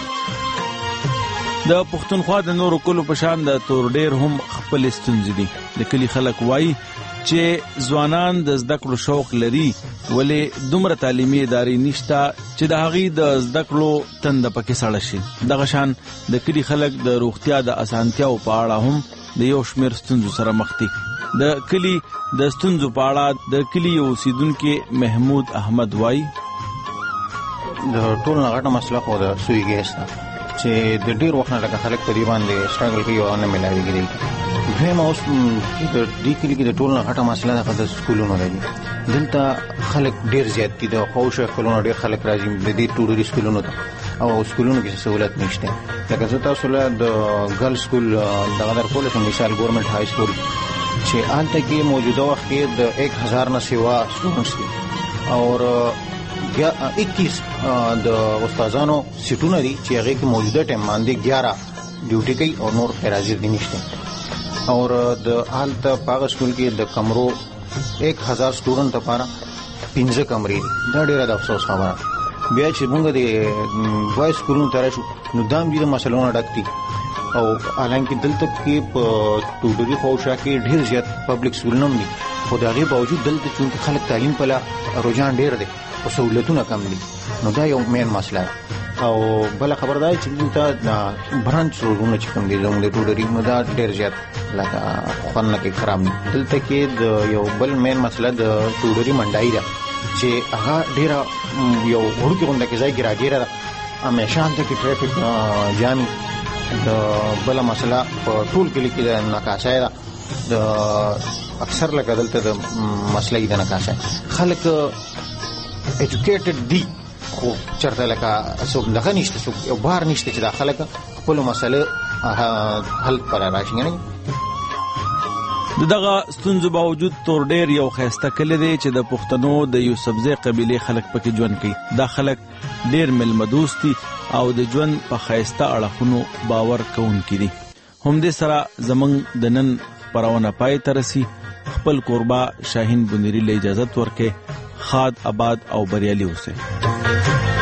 S4: د پښتونخوا د نورو کلو په شان د تور ډیر هم خپل ستونزې دي د کلی خلک وایي چې ځوانان د زده کړو شوق لري ولې دومره تعلیمي ادارې نشته چې د هغې د زده کړو تند پکې سړه شي دغه شان د کلی خلک د روغتیا د اسانتیاو په اړه هم د یو شمېر ستونزو سره مخ دي د کلی د ستونزو په اړه د کلی اوسیدونکو محمود احمد وایي
S9: د ټول غټه مسله خو د سوی ګیس ده چې د ډیر وخت نه لکه خلک په دې باندې سټرګل کوي او نه ملاويږي دوی ما اوس د دې کلی کې د ټول غټه مسله ده د سکولونو لري دلته خلک ډیر زیات دي د خوښه کولونو ډیر خلک راځي د دې ټولوري سکولونو ته او سکولونو کې سہولت نشته لکه زه تاسو له د ګرل سکول دغه در کولم مثال ګورنمنت های سکول چې آلته کې موجوده وخت کې د 1000 نه سیوا سټوډنټس دي او 21 د استادانو سیټونه دي چې هغه کې موجوده ټیم باندې 11 ډیوټي کوي او نور حاضر دي نشته او د حالت پاغ سکول کې د کمرو 1000 سټوډنټ لپاره 15 کمرې دا ډیره د افسوس خبره بیا چې موږ د وای سکولونو تر شو نو دام دې مسلونه ډکتي او حالانکه دلته کې په ټوډري خوشا کې ډیر زیات پبلک سکولونه دي خو دا غي باوجود دلته چې خلک تعلیم په لاره رجحان ډیر دي او سہولتونه کم دي نو دا یو مین مسله او بل خبردار چې دلته برانچ روزونه چې کم دي زموږ د ټوډري نو دا ډیر زیات لکه خونه کې خراب دي دلته کې د یو بل مین مسله د ټوډري منډای ده چې هغه ډیر یو ورته غونډه کې ځای ګراګیره ده همیشه انته کې ټریفیک جامي د بل مسله په ټول کلی کې د ناکاسه ده د اکثر لکه دلته د مسلې د ناکاسه خلک ایجوکیټډ دي خو چرته لکه څوک دغه نشته څوک یو بار نشته چې د خلک خپل مسله حل پر راشي نه
S4: دغه ستونزو باوجود تور ډیر یو خیسته کلی دی چې د پښتنو د یوسفزۍ قبیله خلک پکې ژوند کوي. دا خلک ډیر ملمدوست دي او د ژوند په خیسته اړخونو باور کوونکي دي. همدې سره زمونږ د نن خپرونه پای ته رسي. خپل کوربه شاهین بنيري له اجازه ورکړي. خاد آباد او بریالي اوسئ.